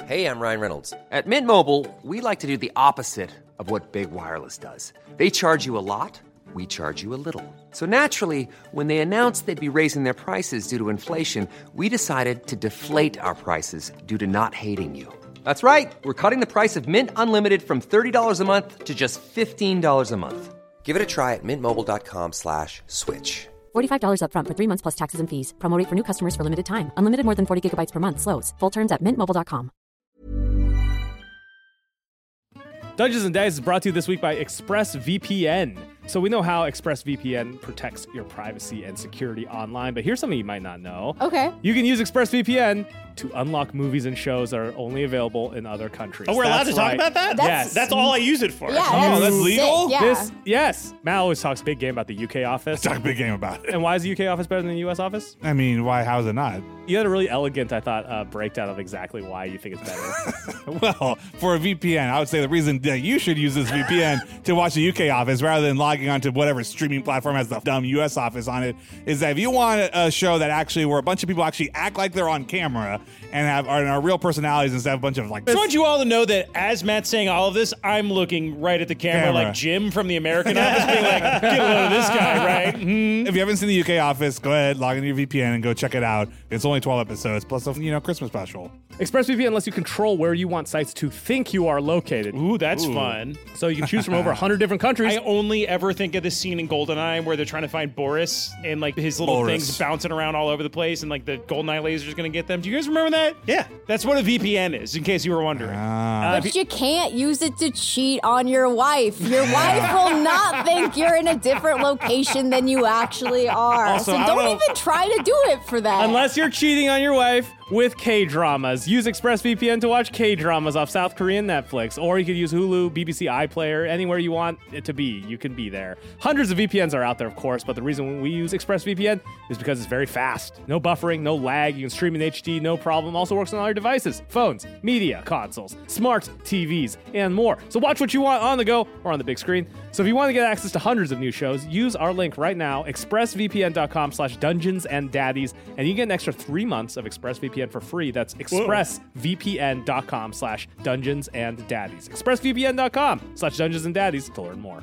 Hey, I'm Ryan Reynolds. At Mint Mobile, we like to do the opposite of what Big Wireless does. They charge you a lot, we charge you a little. So naturally, when they announced they'd be raising their prices due to inflation, we decided to deflate our prices due to not hating you. That's right. We're cutting the price of Mint Unlimited from $30 a month to just $15 a month. Give it a try at mintmobile.com/switch. $45 up front for 3 months plus taxes and fees. Promo rate for new customers for limited time. Unlimited more than 40 gigabytes per month. Slows full terms at mintmobile.com. Dungeons and Daddies is brought to you this week by ExpressVPN. So we know how ExpressVPN protects your privacy and security online, but here's something you might not know. Okay. You can use ExpressVPN to unlock movies and shows that are only available in other countries. Oh, we're allowed to talk about that? Yes. That's all I use it for. Yeah, That's legal? Yeah. Yes. Matt always talks big game about the UK office. Talk a big game about it. And why is the UK office better than the US office? I mean, why? How is it not? You had a really elegant, I thought, breakdown of exactly why you think it's better. Well, for a VPN, I would say the reason that you should use this VPN to watch the UK office rather than logging onto whatever streaming platform has the dumb US office on it is that if you want a show that actually where a bunch of people actually act like they're on camera and are real personalities instead of a bunch of like. I just want you all to know that as Matt's saying all of this, I'm looking right at the camera. Like Jim from the American Office being like, get a load of this guy, right? Mm-hmm. If you haven't seen the UK office, go ahead, log into your VPN and go check it out. It's only 12 episodes plus a Christmas special. ExpressVPN lets you control where you want sites to think you are located. Ooh, that's fun. So you can choose from over 100 different countries. I only ever think of this scene in GoldenEye where they're trying to find Boris and like his little things bouncing around all over the place and like the GoldenEye laser is going to get them. Do you guys remember that? Yeah. That's what a VPN is, in case you were wondering. But you can't use it to cheat on your wife. Your wife will not think you're in a different location than you actually are. Also, so don't even try to do it for that. Unless you're cheating on your wife with K-dramas. Use ExpressVPN to watch K-dramas off South Korean Netflix. Or you could use Hulu, BBC iPlayer, anywhere you want it to be. You can be there. Hundreds of VPNs are out there, of course, but the reason we use ExpressVPN is because it's very fast. No buffering, no lag. You can stream in HD, no problem. Also works on all your devices, phones, media consoles, smart TVs, and more. So watch what you want on the go or on the big screen. So if you want to get access to hundreds of new shows, use our link right now, expressvpn.com/dungeonsanddaddies, and you get an extra 3 months of ExpressVPN for free. That's expressvpn.com/dungeonsanddaddies. expressvpn.com/dungeonsanddaddies to learn more.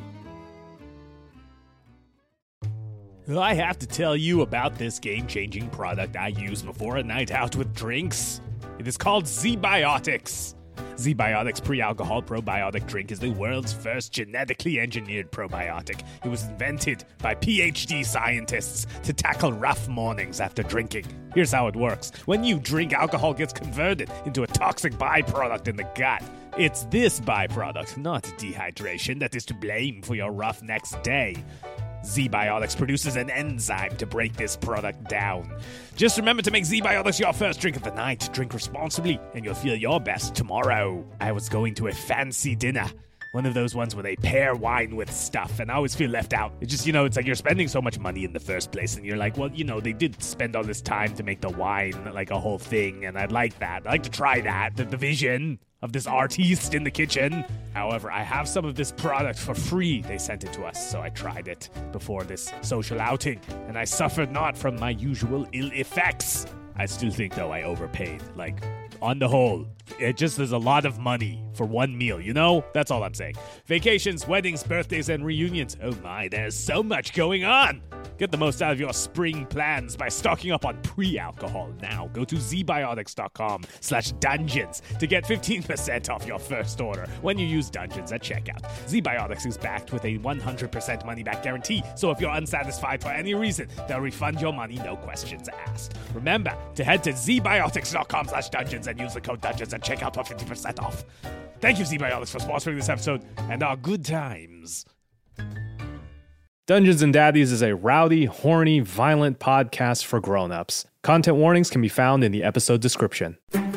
I have to tell you about this game-changing product I use before a night out with drinks. It is called ZBiotics. ZBiotics Pre-Alcohol Probiotic Drink is the world's first genetically engineered probiotic. It was invented by PhD scientists to tackle rough mornings after drinking. Here's how it works. When you drink, alcohol gets converted into a toxic byproduct in the gut. It's this byproduct, not dehydration, that is to blame for your rough next day. ZBiotics produces an enzyme to break this product down. Just remember to make ZBiotics your first drink of the night. Drink responsibly, and you'll feel your best tomorrow. I was going to a fancy dinner. One of those ones where they pair wine with stuff, and I always feel left out. It's just, it's like you're spending so much money in the first place, and you're like, well, they did spend all this time to make the wine like a whole thing, and I'd like that. I'd like to try that, the vision of this artiste in the kitchen. However, I have some of this product for free. They sent it to us, so I tried it before this social outing, and I suffered not from my usual ill effects. I still think, though, I overpaid. Like, on the whole, it just is a lot of money for one meal, That's all I'm saying. Vacations, weddings, birthdays, and reunions. Oh my, there's so much going on. Get the most out of your spring plans by stocking up on pre-alcohol now. Go to zbiotics.com/dungeons to get 15% off your first order when you use Dungeons at checkout. ZBiotics is backed with a 100% money-back guarantee, so if you're unsatisfied for any reason, they'll refund your money, no questions asked. Remember to head to zbiotics.com/dungeons and use the code Dungeons at checkout for 50% off. Thank you, ZBiotics, for sponsoring this episode and our good times. Dungeons and Daddies is a rowdy, horny, violent podcast for grown-ups. Content warnings can be found in the episode description.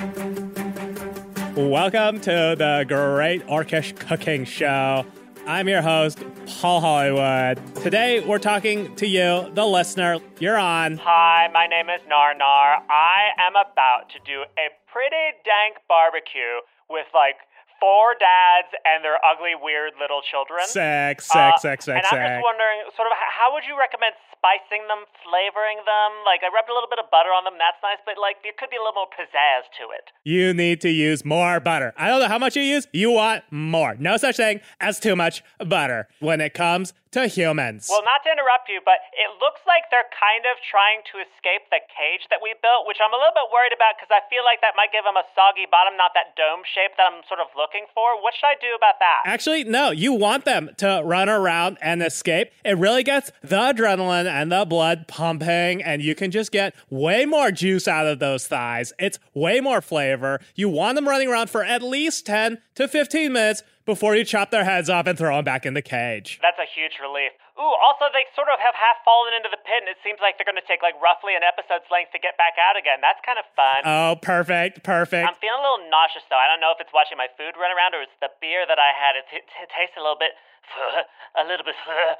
Welcome to the Great Orcish Cooking Show. I'm your host, Paul Hollywood. Today, we're talking to you, the listener. You're on. Hi, my name is Narnar. I am about to do a pretty dank barbecue with, 4 dads and their ugly, weird little children. Sex. And I'm just wondering, sort of, how would you recommend spicing them, flavoring them. Like, I rubbed a little bit of butter on them. That's nice, but, like, there could be a little more pizzazz to it. You need to use more butter. I don't know how much you use. You want more. No such thing as too much butter when it comes to humans. Well, not to interrupt you, but it looks like they're kind of trying to escape the cage that we built, which I'm a little bit worried about because I feel like that might give them a soggy bottom, not that dome shape that I'm sort of looking for. What should I do about that? Actually, no. You want them to run around and escape. It really gets the adrenaline and the blood pumping, and you can just get way more juice out of those thighs. It's way more flavor. You want them running around for at least 10 to 15 minutes before you chop their heads off and throw them back in the cage. That's a huge relief. Ooh, also they sort of have half fallen into the pit, and it seems like they're going to take like roughly an episode's length to get back out again. That's kind of fun. Oh, perfect. I'm feeling a little nauseous, though. I don't know if it's watching my food run around or it's the beer that I had. It tastes a little bit. I've been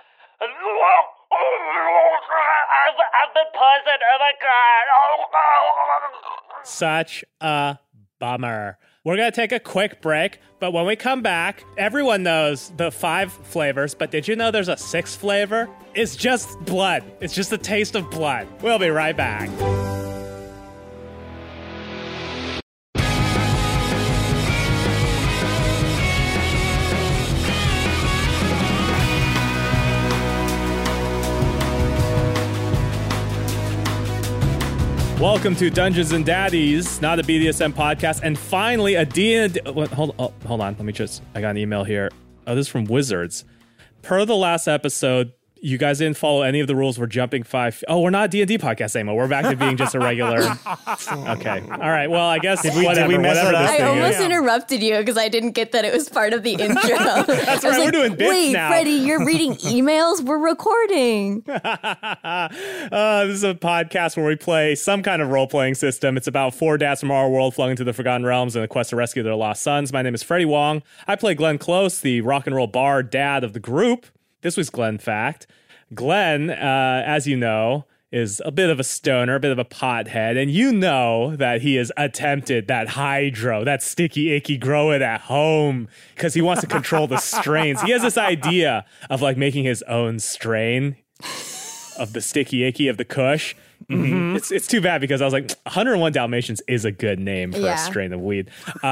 poisoned. Oh, my God. Such a bummer. We're going to take a quick break, but when we come back, everyone knows the 5 flavors, but did you know there's a 6th flavor? It's just blood. It's just the taste of blood. We'll be right back. Welcome to Dungeons and Daddies, not a BDSM podcast, and finally a D&D. Hold on. Let me I got an email here. Oh, this is from Wizards. Per the last episode, you guys didn't follow any of the rules. We're jumping 5. Oh, we're not a D&D podcast anymore. We're back to being just a regular. Okay. All right. Well, I guess whatever this I thing almost is. interrupted you because I didn't get that it was part of the intro. That's right. We're doing bits Wait, now. Freddie, you're reading emails? We're recording. This is a podcast where we play some kind of role-playing system. It's about 4 dads from our world flung into the Forgotten Realms in a quest to rescue their lost sons. My name is Freddie Wong. I play Glenn Close, the rock and roll bar dad of the group. This was Glenn Fact. Glenn, as you know, is a bit of a stoner, a bit of a pothead, and you know that he has attempted that hydro, that sticky icky, grow it at home, because he wants to control the strains. He has this idea of like making his own strain of the sticky icky of the Kush. Mm-hmm. It's too bad because I was like, 101 Dalmatians is a good name for a strain of weed.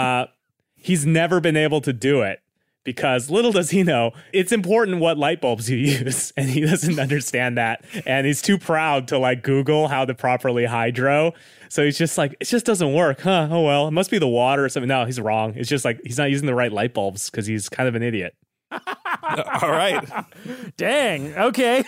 He's never been able to do it. Because little does he know, it's important what light bulbs you use, and he doesn't understand that. And he's too proud to like Google how to properly hydro. So he's just like, it just doesn't work, huh? Oh, well, it must be the water or something. No, he's wrong. It's just like he's not using the right light bulbs because he's kind of an idiot. All right. Dang. Okay.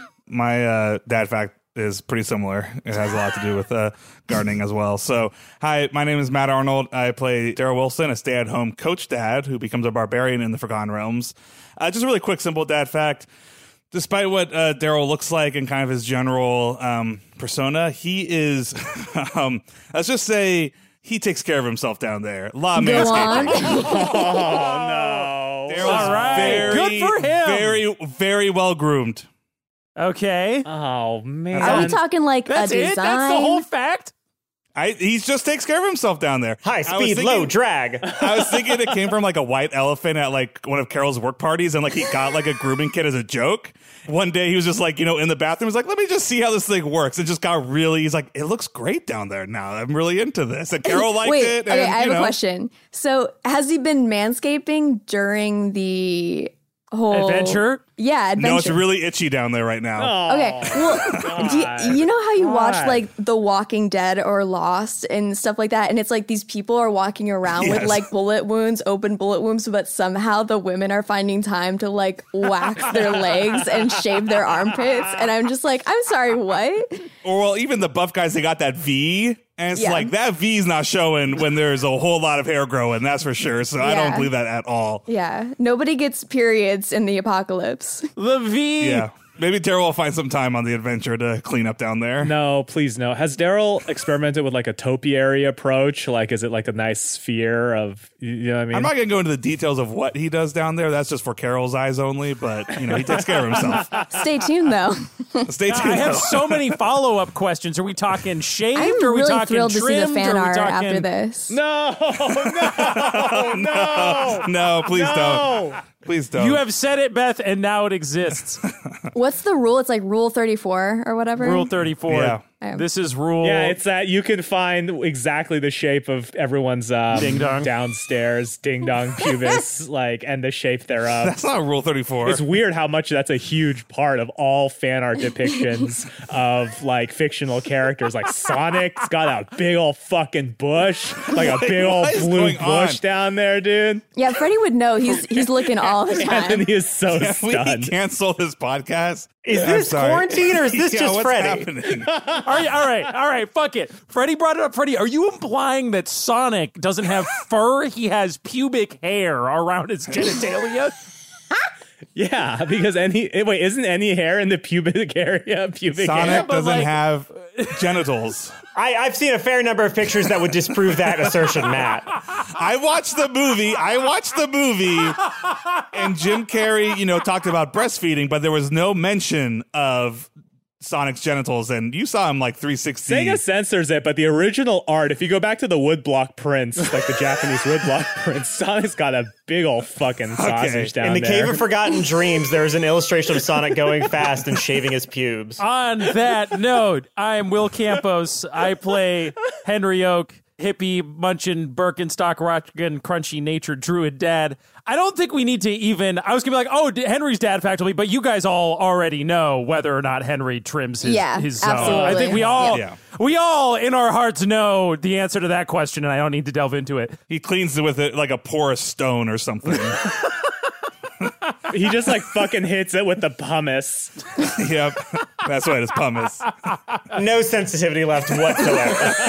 My dad fact is pretty similar. It has a lot to do with gardening as well. So, hi, my name is Matt Arnold. I play Daryl Wilson, a stay-at-home coach dad who becomes a barbarian in the Forgotten Realms. Just a really quick, simple dad fact. Despite what Daryl looks like and kind of his general persona, he is, let's just say, he takes care of himself down there. A lot of manscaping. Oh, no. Daryl's All right. very, Good for him. very, very well groomed. Okay. Oh, man. Are we talking like That's a design? it? That's the whole fact? He just takes care of himself down there. High I was speed, thinking- low drag. I was thinking it came from like a white elephant at like one of Carol's work parties, and like he got like a grooming kit as a joke. One day he was just like, in the bathroom, he's like, let me just see how this thing works. It just got really, he's like, it looks great down there now. I'm really into this. And Carol liked it. Okay, and, I have a question. So has he been manscaping during the whole Adventure? Yeah, adventure. No, it's really itchy down there right now. Okay, well, you know how you watch like The Walking Dead or Lost and stuff like that, and it's like these people are walking around with Yes. like bullet wounds, open bullet wounds, but somehow the women are finding time to like wax their legs and shave their armpits, and I'm just like, I'm sorry, what? Or well, even the buff guys, they got that V. And it's Yeah. like that V's not showing when there's a whole lot of hair growing, that's for sure. So I don't Yeah. believe that at all. Yeah, nobody gets periods in the apocalypse. The V. Yeah. Maybe Daryl will find some time on the adventure to clean up down there. No, please no. Has Daryl experimented with like a topiary approach? Like, is it like a nice sphere of, you know what I mean? I'm not going to go into the details of what he does down there. That's just for Carol's eyes only. But, he takes care of himself. Stay tuned, though. Stay tuned. I have so many follow-up questions. Are we talking shaved? I'm Are we really talking thrilled to see the trimmed? fan Are we art talking... after this. No, No, please don't. Please don't. You have said it, Beth, and now it exists. What's the rule? It's like Rule 34 or whatever. Rule 34. Yeah. This is rule. Yeah, it's that you can find exactly the shape of everyone's Ding dong. downstairs ding dong pubis, and the shape thereof. That's not Rule 34. It's weird how much that's a huge part of all fan art depictions of fictional characters. Like Sonic's got a big old fucking bush, like a big old what is blue going on? bush down there, dude. Yeah, Freddie would know. He's looking all the time. Anthony is so Can we stunned. cancel this podcast? Is I'm this sorry. quarantine or is this just what's Freddie? happening? All right, fuck it. Freddie brought it up. Freddie, are you implying that Sonic doesn't have fur? He has pubic hair around his genitalia? Yeah, because isn't any hair in the pubic area pubic hair? Sonic but doesn't have genitals. I've seen a fair number of pictures that would disprove that assertion, Matt. I watched the movie, and Jim Carrey, talked about breastfeeding, but there was no mention of Sonic's genitals, and you saw him 360. Sega censors it, but the original art, if you go back to the woodblock prints, like the Japanese woodblock prints, Sonic's got a big old fucking sausage down In the there. Cave of Forgotten Dreams, there's an illustration of Sonic going fast and shaving his pubes. On that note, I'm Will Campos. I play Henry Oak, hippie, munchin, Birkenstock, rockin', crunchy nature druid dad. I don't think we need to even... I was going to be like, Henry's dad fact will be, but you guys all already know whether or not Henry trims his zone. absolutely. I think we all, Yeah. we all in our hearts know the answer to that question, and I don't need to delve into it. He cleans it with it like a porous stone or something. He just fucking hits it with the pumice. Yep. That's what it is, pumice. No sensitivity left whatsoever.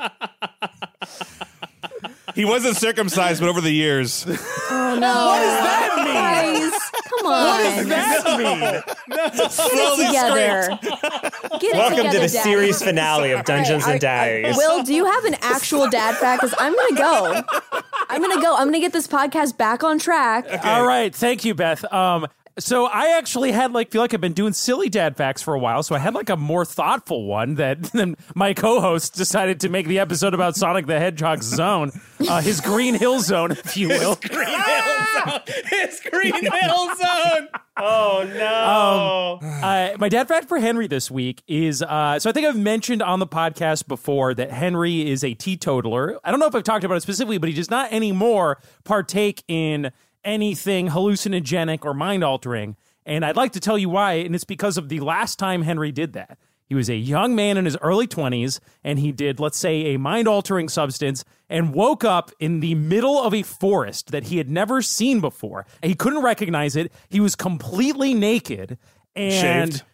He wasn't circumcised, but over the years. Oh no! What does that mean? Guys, come on! What does that mean? Slowly Together. Get it Welcome together, to the Daddy. series finale of Dungeons and Diaries. Will, do you have an actual dad fact? Because I'm gonna go. I'm gonna get this podcast back on track. All right. Thank you, Beth. So I actually had feel like I've been doing silly dad facts for a while. So I had a more thoughtful one that my co-host decided to make the episode about Sonic the Hedgehog's zone, his Green Hill Zone, if you will. His Green Hill Zone. Oh, no. My dad fact for Henry this week is, so I think I've mentioned on the podcast before that Henry is a teetotaler. I don't know if I've talked about it specifically, but he does not anymore partake in anything hallucinogenic or mind-altering. And I'd like to tell you why, and it's because of the last time Henry did that. He was a young man in his early 20s, and he did, let's say, a mind-altering substance and woke up in the middle of a forest that he had never seen before. He couldn't recognize it. He was completely naked. And Shaved.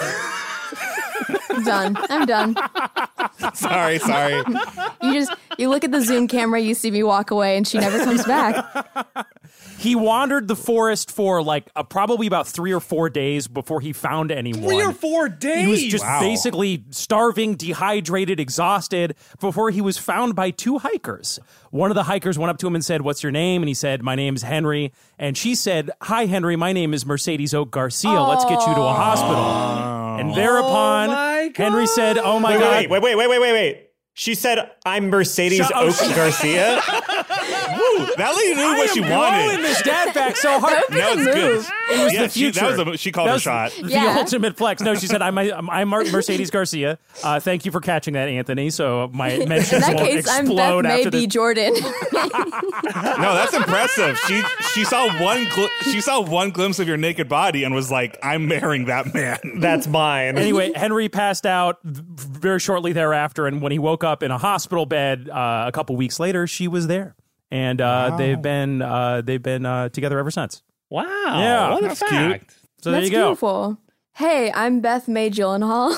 I'm done. I'm done. Sorry. You look at the Zoom camera, you see me walk away, and she never comes back. he wandered the forest for probably about 3 or 4 days before he found anyone. 3 or 4 days. He was just basically starving, dehydrated, exhausted before he was found by 2 hikers. One of the hikers went up to him and said, "What's your name?" And he said, "My name's Henry." And she said, "Hi, Henry. My name is Mercedes Oak Garcia. Let's get you to a hospital." And thereupon, Henry said, "Oh my God." Wait. She said, "I'm Mercedes Oak Garcia." Woo, that lady knew what she Blowing wanted. this dad back so hard. No, it's good. It was Yeah, the future. she called That her was shot. The Yeah. ultimate flex. No, she said, I'm Mercedes Garcia. Thank you for catching that, Anthony. So my In mentions that won't case, I'm explode Beth after Maybe this. Jordan. No, that's impressive. She saw one glimpse of your naked body and was like, "I'm marrying that man." That's mine. Anyway, Henry passed out very shortly thereafter, and when he woke up in a hospital bed a couple weeks later, she was there, and they've been together ever since. Wow. Yeah, What a that's fact. So there That's you go. beautiful. Hey, I'm Beth May Gyllenhaal.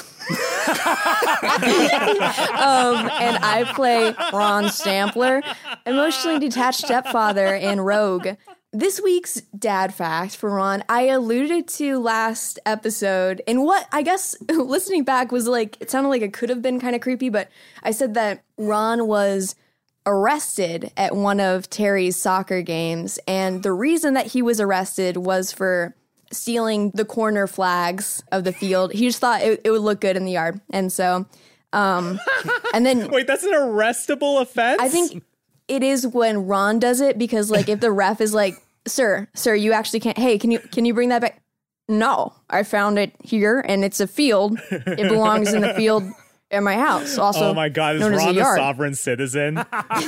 And I play Ron Stampler, emotionally detached stepfather in Rogue. This week's dad fact for Ron, I alluded to last episode, and what I guess listening back was it sounded like it could have been kind of creepy, but I said that Ron was arrested at one of Terry's soccer games, and the reason that he was arrested was for stealing the corner flags of the field. He just thought it would look good in the yard. And so, and then... Wait, that's an arrestable offense? I think it is when Ron does it, because like if the ref is like, sir, you actually can't, hey, can you bring that back? No, I found it here and it's a field. It belongs in the field at my house. Also, oh my God, is Ron a sovereign citizen?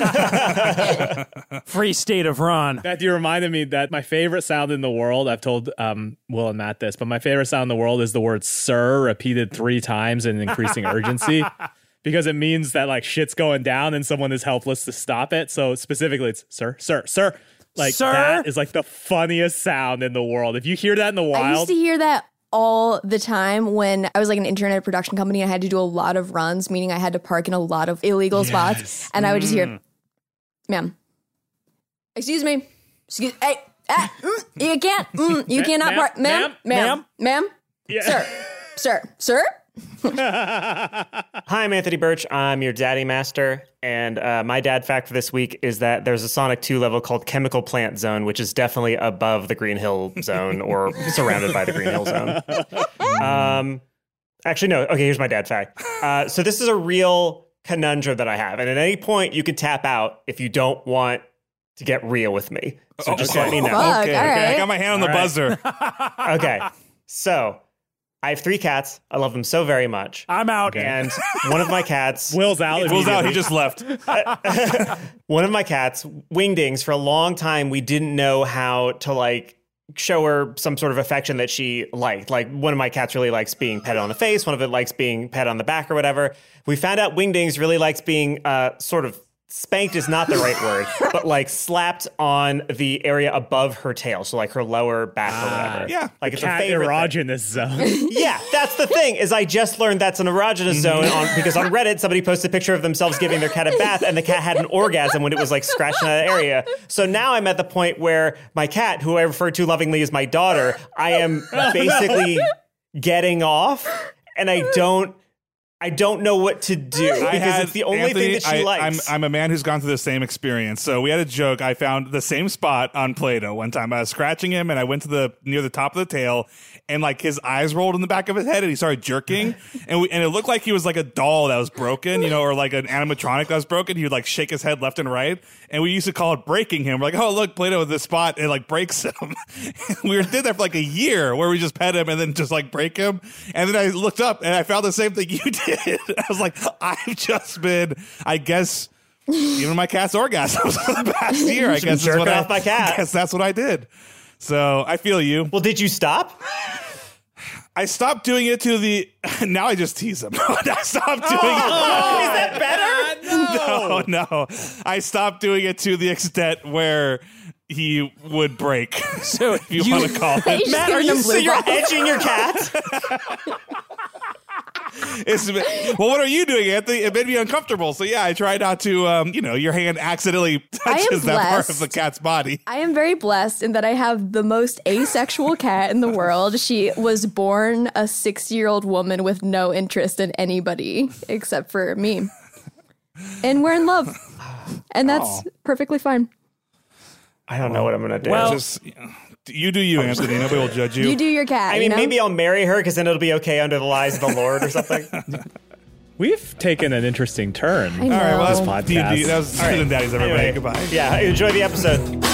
Free state of Ron. Matthew reminded me that my favorite sound in the world, I've told Will and Matt this, but my favorite sound in the world is the word sir repeated 3 times in increasing urgency, because it means that like shit's going down and someone is helpless to stop it. So specifically it's sir. Like sir? That is like the funniest sound in the world. If you hear that in the wild. I used to hear that all the time when I was like an intern at a production company. And I had to do a lot of runs, meaning I had to park in a lot of illegal spots. And I would just hear, ma'am, excuse me, hey, you can't, you cannot park, ma'am. Yeah. Sir. Hi, I'm Anthony Birch. I'm your daddy master. And my dad fact for this week is that there's a Sonic 2 level called Chemical Plant Zone, which is definitely above the Green Hill Zone or surrounded by the Green Hill Zone. Actually, no. Okay, here's my dad fact. So this is a real conundrum that I have. And at any point, you can tap out if you don't want to get real with me. So just let me know. Fuck, Okay, all right. I got my hand on the buzzer. Okay, so I have 3 cats. I love them so very much. I'm out. And one of my cats... Will's out. He just left. One of my cats, Wingdings, for a long time, we didn't know how to, like, show her some sort of affection that she liked. Like, one of my cats really likes being petted on the face. One of it likes being petted on the back or whatever. We found out Wingdings really likes being sort of... Spanked is not the right word, but like slapped on the area above her tail. So like her lower back or whatever. Yeah. Like it's cat a favorite erogenous zone. Yeah, that's the thing, is I just learned that's an erogenous zone because on Reddit, somebody posted a picture of themselves giving their cat a bath and the cat had an orgasm when it was like scratching that area. So now I'm at the point where my cat, who I refer to lovingly as my daughter, I am basically getting off and I don't know what to do because it's the only thing that she likes. I'm a man who's gone through the same experience. So we had a joke. I found the same spot on Play-Doh one time. I was scratching him and I went to near the top of the tail and like his eyes rolled in the back of his head and he started jerking and it looked like he was like a doll that was broken, or like an animatronic that was broken. He would like shake his head left and right. And we used to call it breaking him. We're like, oh, look, Play-Doh with this spot. It like breaks him. We did that for like a year where we just pet him and then just like break him. And then I looked up and I found the same thing you did. I was like, I've just been, I guess, even my cat's orgasms for the past year. I guess jerking off my cat. I guess that's what I did. So I feel you. Well, did you stop? I stopped doing it to the. Now I just tease him. I stopped doing it. Is that better? No. I stopped doing it to the extent where he would break. So if you want to call it. Matt, are you so you're edging your cat? Well, what are you doing, Anthony? It made me uncomfortable. So yeah, I try not to, your hand accidentally touches that part of the cat's body. I am very blessed in that I have the most asexual cat in the world. She was born a 6-year-old woman with no interest in anybody except for me. And we're in love. And that's perfectly fine. I don't know what I'm going to do. Well, you do you, Anthony. Nobody will judge you. You do your cat. I mean, maybe I'll marry her because then it'll be okay under the lies of the Lord or something. We've taken an interesting turn. I know. All right, well, This that's podcast. D&D. That was Sons and Daddies, everybody. Anyway, Goodbye. Yeah, enjoy the episode.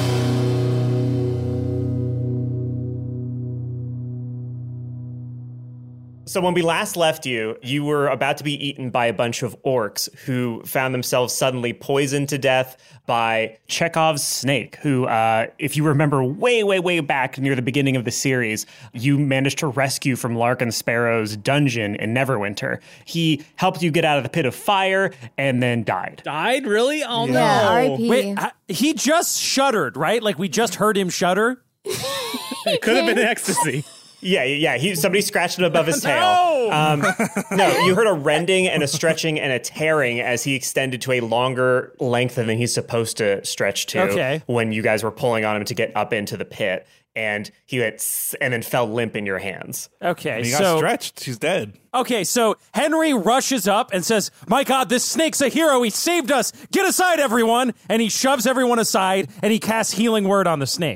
So when we last left you, you were about to be eaten by a bunch of orcs who found themselves suddenly poisoned to death by Chekhov's snake, who, if you remember way, way, way back near the beginning of the series, you managed to rescue from Larkin Sparrow's dungeon in Neverwinter. He helped you get out of the pit of fire and then died. Died? Really? Oh, Yeah, no. R.I.P. Wait, he just shuddered, right? Like we just heard him shudder. It could have been ecstasy. Yeah. Somebody scratched him above his tail. No, you heard a rending and a stretching and a tearing as he extended to a longer length than he's supposed to stretch to. Okay. When you guys were pulling on him to get up into the pit, and he went and then fell limp in your hands. Okay, He got stretched. He's dead. Okay, so Henry rushes up and says, "My God, this snake's a hero. He saved us. Get aside, everyone!" And he shoves everyone aside and he casts Healing Word on the snake.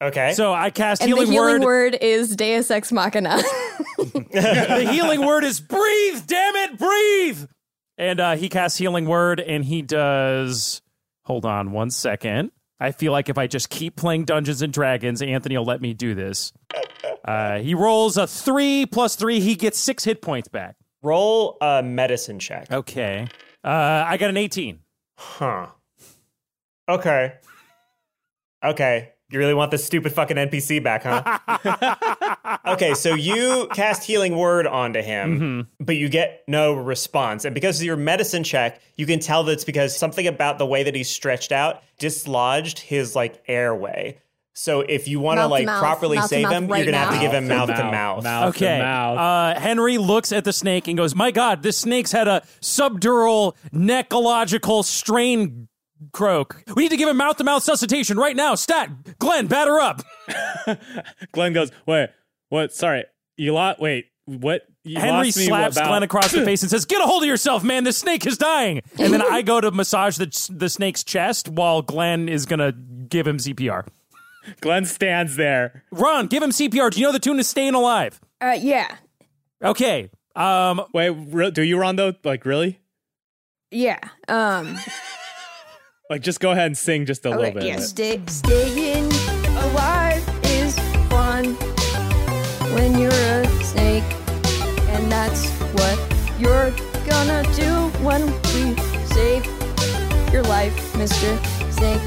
Okay. So I cast And healing the healing word. word is Deus Ex Machina. The healing word is breathe. Damn it, breathe. And he casts healing word, and he does. Hold on 1 second. I feel like if I just keep playing Dungeons and Dragons, Anthony will let me do this. He rolls a 3 + 3. He gets 6 hit points back. Roll a medicine check. Okay. I got an 18. Huh. Okay. You really want this stupid fucking NPC back, huh? Okay, so you cast healing word onto him, but you get no response. And because of your medicine check, you can tell that it's because something about the way that he's stretched out dislodged his like airway. So if you want to like properly save him, you're gonna have to give him mouth to mouth. Okay. Henry looks at the snake and goes, "My God, this snake's had a subdural necrological strain croak. We need to give him mouth-to-mouth suscitation right now. Stat, Glenn, batter up." Glenn goes, wait, what? Sorry, you lot. Wait, what? You Henry lost me slaps about- Glenn across the face and says, "Get a hold of yourself, man. This snake is dying." And then I go to massage the snake's chest while Glenn is gonna give him CPR. Glenn stands there. Ron, give him CPR. Do you know the tune is Staying Alive? Yeah. Okay. Wait, do you, Ron, though? Like, really? Yeah. Like, just go ahead and sing just a little bit. Yeah. Staying alive is fun when you're a snake, and that's what you're gonna do when we save your life, Mr. Snake.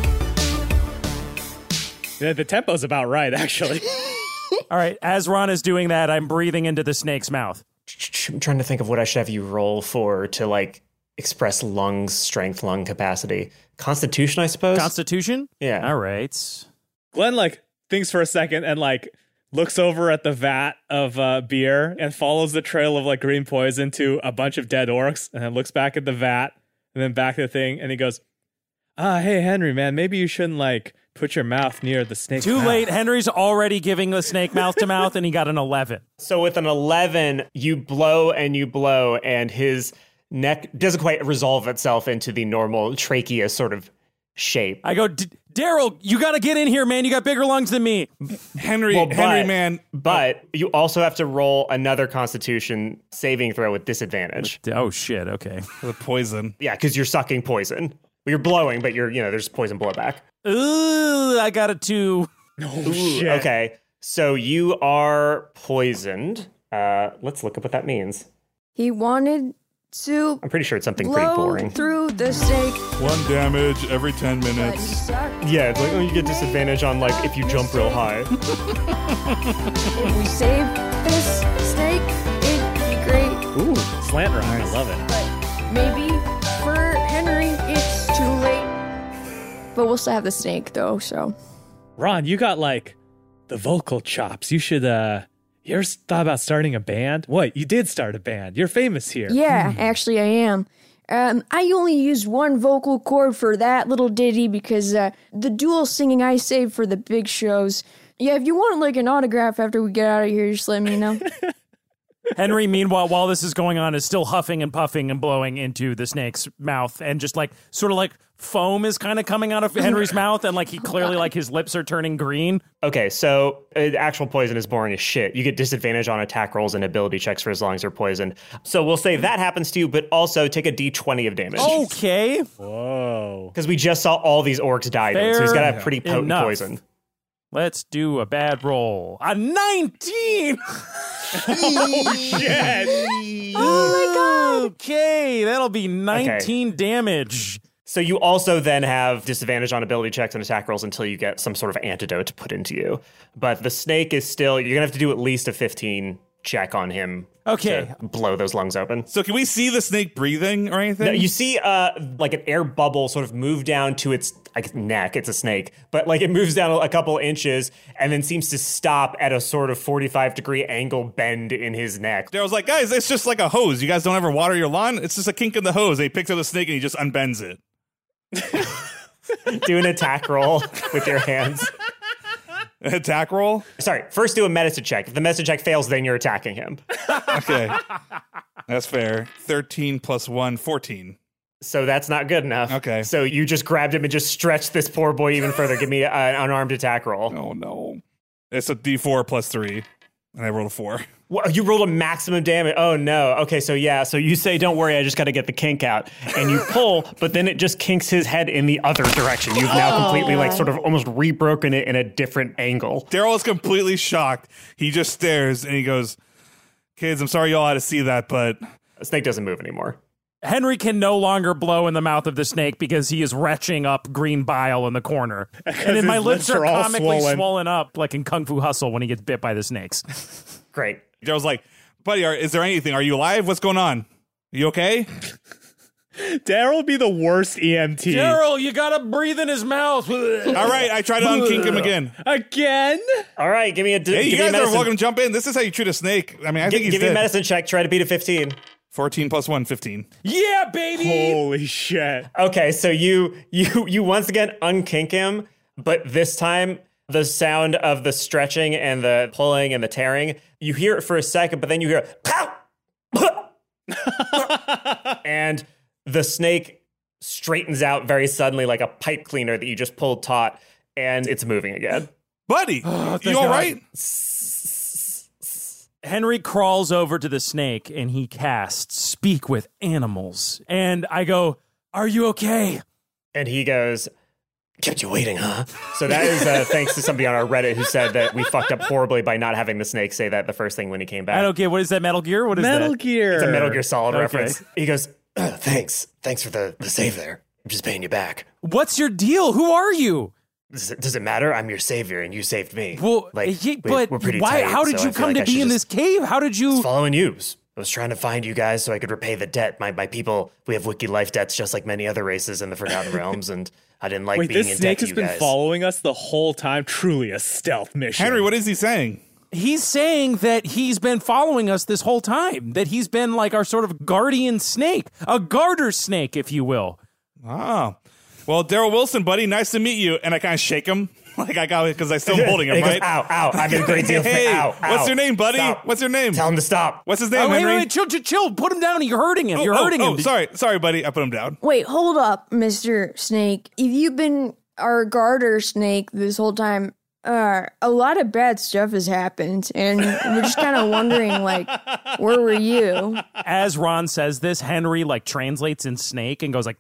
Yeah, the tempo's about right, actually. All right. As Ron is doing that, I'm breathing into the snake's mouth. I'm trying to think of what I should have you roll for to like express lung strength, lung capacity. Constitution, I suppose. Constitution? Yeah. All right. Glenn, like, thinks for a second and, like, looks over at the vat of beer and follows the trail of, like, green poison to a bunch of dead orcs, and then looks back at the vat and then back to the thing, and he goes, hey, Henry, man, maybe you shouldn't, like, put your mouth near the snake's Too mouth. late. Henry's already giving the snake mouth to mouth, and he got an 11. So with an 11, you blow, and his neck doesn't quite resolve itself into the normal trachea sort of shape. I go, Daryl, you got to get in here, man. You got bigger lungs than me. Henry, man. But you also have to roll another Constitution saving throw with disadvantage. Oh, shit. Okay. The poison. Yeah, because you're sucking poison. Well, you're blowing, but there's poison blowback. Ooh, I got a 2. Oh, shit. Okay, so you are poisoned. Let's look up what that means. He wanted to I'm pretty sure it's something pretty blow boring. through the snake. 1 damage every 10 But he minutes. sucked. Yeah, it's like, you get disadvantage on, like, if you jump real high. If we save this snake, it'd be great. Ooh, slant rock. I love it. But maybe for Henry, it's too late. But we'll still have the snake, though, so. Ron, you got, like, the vocal chops. You should, you ever thought about starting a band? What? You did start a band. You're famous here. Yeah, actually, I am. I only used one vocal cord for that little ditty because the dual singing I saved for the big shows. Yeah, if you want like an autograph after we get out of here, just let me know. Henry, meanwhile, while this is going on, is still huffing and puffing and blowing into the snake's mouth, and just like sort of like foam is kind of coming out of Henry's mouth, and like he clearly like his lips are turning green. Okay, so actual poison is boring as shit. You get disadvantage on attack rolls and ability checks for as long as you're poisoned. So we'll say that happens to you, but also take a d20 of damage. Okay. Whoa. Because we just saw all these orcs die, dude, so he's got to have pretty potent enough. poison. Let's do a bad roll. A 19! Shit. Oh my god! Okay, that'll be 19 damage. So you also then have disadvantage on ability checks and attack rolls until you get some sort of antidote to put into you. But the snake is still, you're going to have to do at least a 15 check on him. Okay. To blow those lungs open. So can we see the snake breathing or anything? No, you see like an air bubble sort of move down to its neck. It's a snake. But like it moves down a couple inches and then seems to stop at a sort of 45-degree angle bend in his neck. Daryl's like, guys, it's just like a hose. You guys don't ever water your lawn? It's just a kink in the hose. He picks up the snake and he just unbends it. Do an attack roll with your hands. Attack roll? Sorry, first do a medicine check. If the medicine check fails, then you're attacking him. Okay. That's fair. 13 plus 1, 14. So that's not good enough. Okay. So you just grabbed him and just stretched this poor boy even further. Give me an unarmed attack roll. Oh, no. It's a D4 plus 3, and I rolled a 4. Well, you rolled a maximum damage. Oh, no. Okay, so you say, don't worry, I just got to get the kink out. And you pull, but then it just kinks his head in the other direction. You've now completely, sort of almost rebroken it in a different angle. Daryl is completely shocked. He just stares, and he goes, kids, I'm sorry y'all had to see that, but... The snake doesn't move anymore. Henry can no longer blow in the mouth of the snake because he is retching up green bile in the corner. And then my lips are comically swollen up like in Kung Fu Hustle when he gets bit by the snakes. Great. Daryl's like, buddy, is there anything? Are you alive? What's going on? You okay? Daryl would be the worst EMT. Daryl, you gotta breathe in his mouth. All right, I try to unkink him again. Again? All right, give me a... Hey, you guys are welcome to jump in. This is how you treat a snake. I mean, I think he's Give me dead. a medicine check. Try to beat a 15. 14 plus 1, 15. Yeah, baby! Holy shit. Okay, so you once again unkink him, but this time the sound of the stretching and the pulling and the tearing, you hear it for a second, but then you hear pow! And the snake straightens out very suddenly like a pipe cleaner that you just pulled taut, and it's moving again. Buddy, you all right? Henry crawls over to the snake and he casts Speak with Animals. And I go, are you okay? And he goes, kept you waiting, huh? So that is thanks to somebody on our Reddit who said that we fucked up horribly by not having the snake say that the first thing when he came back. I don't get, what is that, Metal Gear? What is Metal that? Gear. It's a Metal Gear Solid Okay. reference. He goes, thanks for the save there. I'm just paying you back. What's your deal? Who are you? Does it matter? I'm your savior, and you saved me. Well, We're pretty why? tight, How did so you I feel come like to I be should in just- this cave? How did you? I was following you. I was trying to find you guys so I could repay the debt. My people, we have wiki life debts just like many other races in the Forgotten Realms, and I didn't like Wait, being this in snake debt to has you been guys. following us the whole time. Truly a stealth mission. Henry, what is he saying? He's saying that he's been following us this whole time. That he's been like our sort of guardian snake, a garter snake, if you will. Oh. Well, Daryl Wilson, buddy, nice to meet you. And I kind of shake him. Like I got it because I'm still holding him, And he right? goes, ow, I did a great deal. Hey, ow, what's your name, buddy? Stop. What's your name? Tell him to stop. What's his name, Wait, Henry? wait, chill. Put him down. You're hurting him. You're hurting him. Sorry, buddy. I put him down. Wait, hold up, Mr. Snake. If you've been our garter snake this whole time, a lot of bad stuff has happened, and we're just kind of wondering, like, where were you? As Ron says this, Henry like translates in snake and goes like.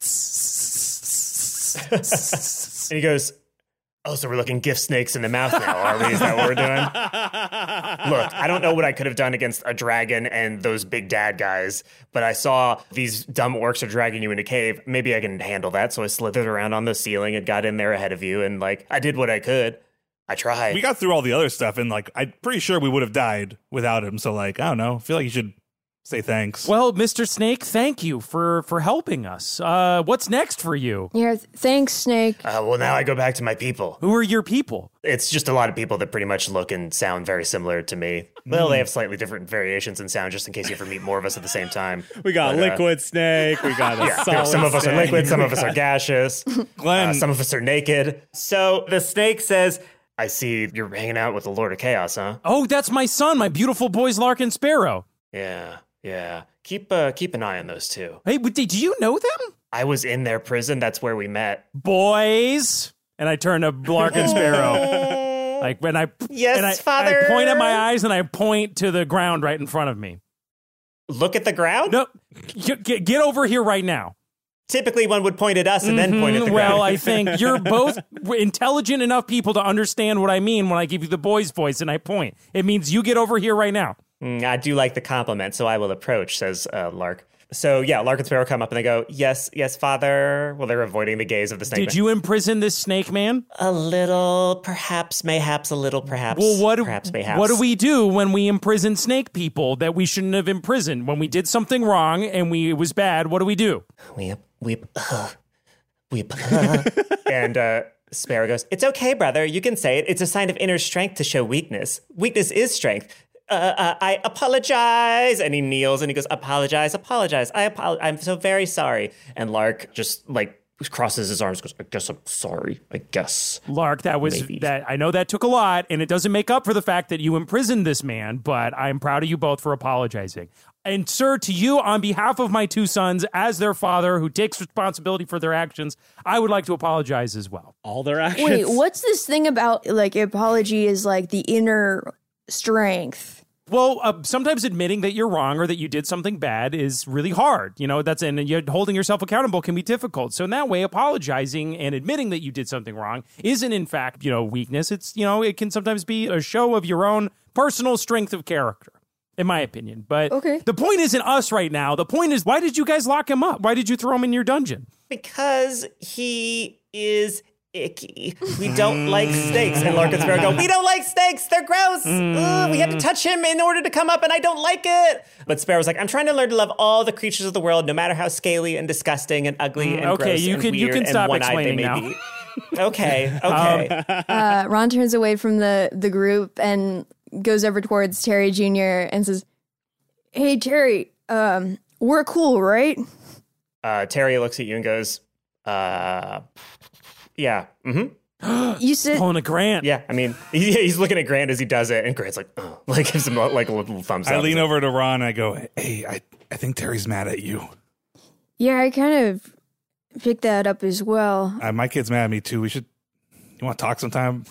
And he goes, oh, so we're looking gift snakes in the mouth now, are we? Is that what we're doing? Look, I don't know what I could have done against a dragon and those big dad guys, but I saw these dumb orcs are dragging you in a cave. Maybe I can handle that. So I slithered around on the ceiling and got in there ahead of you, and like I did what I could. I tried. We got through all the other stuff, and like I'm pretty sure we would have died without him. So like I don't know. I feel like you should say thanks. Well, Mr. Snake, thank you for helping us. What's next for you? Yeah, thanks, Snake. Well, now I go back to my people. Who are your people? It's just a lot of people that pretty much look and sound very similar to me. Well, they have slightly different variations in sound, just in case you ever meet more of us at the same time. We got But, liquid snake. We got a solid some of us are snake. liquid, some of us are gaseous. Glenn, Some of us are naked. So the snake says, I see you're hanging out with the Lord of Chaos, huh? Oh, that's my son, my beautiful boys, Lark and Sparrow. Yeah. Keep an eye on those two. Hey, do you know them? I was in their prison. That's where we met. Boys. And I turn to Lark and Sparrow. Like when I Father. I point at my eyes and I point to the ground right in front of me. Look at the ground? No, get over here right now. Typically, one would point at us and then point at the ground. Well, I think you're both intelligent enough people to understand what I mean when I give you the boy's voice and I point. It means you get over here right now. I do like the compliment, so I will approach, says Lark. So, yeah, Lark and Sparrow come up and they go, yes, Father. Well, they're avoiding the gaze of the snake. Did you imprison this snake man? A little, perhaps, mayhaps, a little, perhaps. Well, perhaps, mayhaps. what do we do when we imprison snake people that we shouldn't have imprisoned? When we did something wrong and it was bad, what do we do? Weep. And Sparrow goes, it's okay, brother. You can say it. It's a sign of inner strength to show weakness. Weakness is strength. I apologize. And he kneels and he goes, apologize. I'm so very sorry. And Lark just like crosses his arms, goes, I guess I'm sorry. I guess. Lark, Maybe. I know that took a lot, and it doesn't make up for the fact that you imprisoned this man, but I'm proud of you both for apologizing. And sir, to you, on behalf of my two sons, as their father who takes responsibility for their actions, I would like to apologize as well. All their actions. Wait, what's this thing about like apology is like the inner strength? Well, sometimes admitting that you're wrong or that you did something bad is really hard. You know, and holding yourself accountable can be difficult. So in that way, apologizing and admitting that you did something wrong isn't in fact, weakness. It's, it can sometimes be a show of your own personal strength of character, in my opinion. But okay. The point isn't us right now. The point is, why did you guys lock him up? Why did you throw him in your dungeon? Because he is icky. We don't like snakes. And Lark and Sparrow go, we don't like snakes. They're gross. Ugh, we had to touch him in order to come up, and I don't like it. But Sparrow's like, I'm trying to learn to love all the creatures of the world, no matter how scaly and disgusting and ugly and okay, gross you and can weird and stop one-eyed they explaining may now. be. Okay. Ron turns away from the group and goes over towards Terry Jr. and says, hey, Terry, we're cool, right? Terry looks at you and goes, yeah. Mm-hmm. You said pulling a Grant. Yeah, I mean, he's looking at Grant as he does it, and Grant's like, oh, like gives him like a little thumbs up. I lean over to Ron and I go, hey, I think Terry's mad at you. Yeah, I kind of picked that up as well. My kid's mad at me too. You want to talk sometime?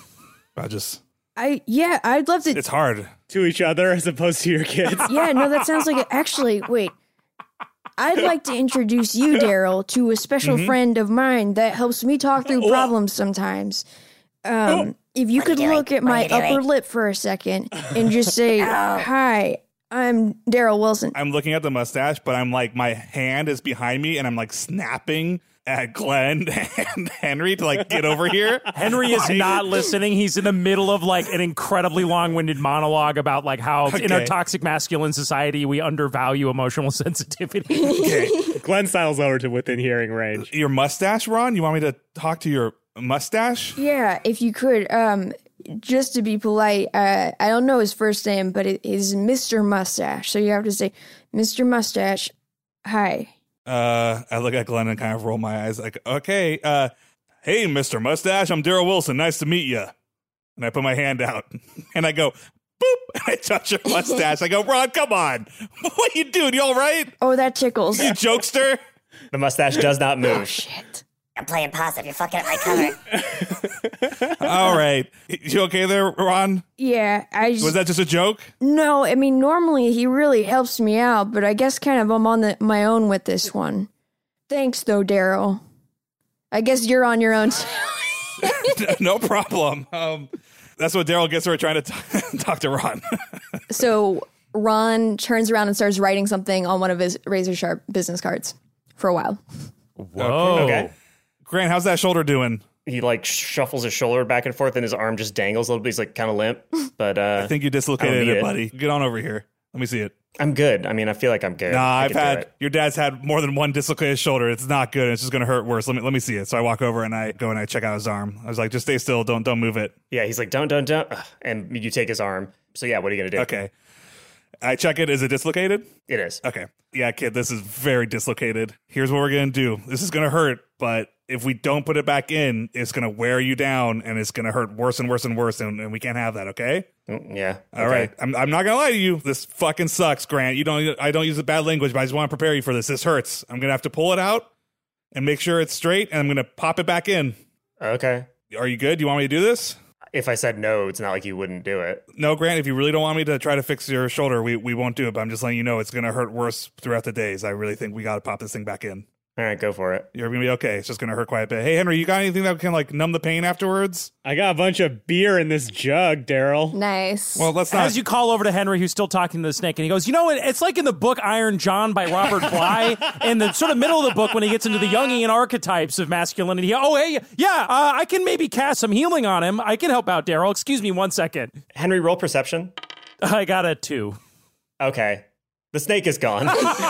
I'd love to. It's hard. To each other as opposed to your kids. Yeah, no, that sounds like it. Actually, wait. I'd like to introduce you, Daryl, to a special friend of mine that helps me talk through problems sometimes. If you could look at my upper lip for a second and just say, hi, I'm Daryl Wilson. I'm looking at the mustache, but I'm like, my hand is behind me and I'm like snapping at Glenn and Henry to like get over here. Henry is not listening. He's in the middle of like an incredibly long-winded monologue about like how in our toxic masculine society we undervalue emotional sensitivity. Okay. Glenn styles over to within hearing range. Your mustache, Ron? You want me to talk to your mustache? Yeah, if you could. Just to be polite, I don't know his first name, but it is Mr. Mustache. So you have to say, Mr. Mustache, hi. I look at Glenn and kind of roll my eyes like, okay, hey, Mr. Mustache, I'm Daryl Wilson. Nice to meet you. And I put my hand out and I go, boop, and I touch your mustache. I go, Ron, come on. What you doing? You all right? Oh, that tickles. You jokester? The mustache does not move. Oh, shit. I'm playing possum. You're fucking up my cover. All right. You okay there, Ron? Yeah, Was that just a joke? No, I mean, normally he really helps me out, but I guess kind of I'm on my own with this one. Thanks, though, Daryl. I guess you're on your own. No problem. That's what Daryl gets for trying to talk to Ron. So Ron turns around and starts writing something on one of his razor sharp business cards for a while. Whoa. Okay. Grant, how's that shoulder doing? He like shuffles his shoulder back and forth and his arm just dangles a little bit. He's like kind of limp, but I think you dislocated it, it. buddy. Get on over here. Let me see it. I'm good. I mean, I feel like I'm good. Nah, your dad's had more than one dislocated shoulder. It's not good. It's just going to hurt worse. Let me see it. So I walk over and I go and I check out his arm. I was like, just stay still. Don't move it. Yeah, he's like, don't. And you take his arm. So yeah, what are you going to do? Okay. I check it. Is it dislocated? It is. Okay. Yeah, kid, this is very dislocated. Here's what we're going to do. This is going to hurt, but if we don't put it back in, it's going to wear you down and it's going to hurt worse and worse and worse. And we can't have that. Okay. Yeah. All right. I'm not going to lie to you. This fucking sucks, Grant. I don't use the bad language, but I just want to prepare you for this. This hurts. I'm going to have to pull it out and make sure it's straight. And I'm going to pop it back in. Okay. Are you good? Do you want me to do this? If I said no, it's not like you wouldn't do it. No, Grant, if you really don't want me to try to fix your shoulder, we won't do it. But I'm just letting you know it's going to hurt worse throughout the days. I really think we got to pop this thing back in. All right, go for it. You're going to be okay. It's just going to hurt quite a bit. Hey, Henry, you got anything that can like numb the pain afterwards? I got a bunch of beer in this jug, Daryl. Nice. Well, let's not. As you call over to Henry, who's still talking to the snake, and he goes, it's like in the book Iron John by Robert Bly, in the sort of middle of the book when he gets into the Jungian archetypes of masculinity. Oh, hey, yeah, I can maybe cast some healing on him. I can help out, Daryl. Excuse me 1 second. Henry, roll perception. I got a 2. Okay. The snake is gone.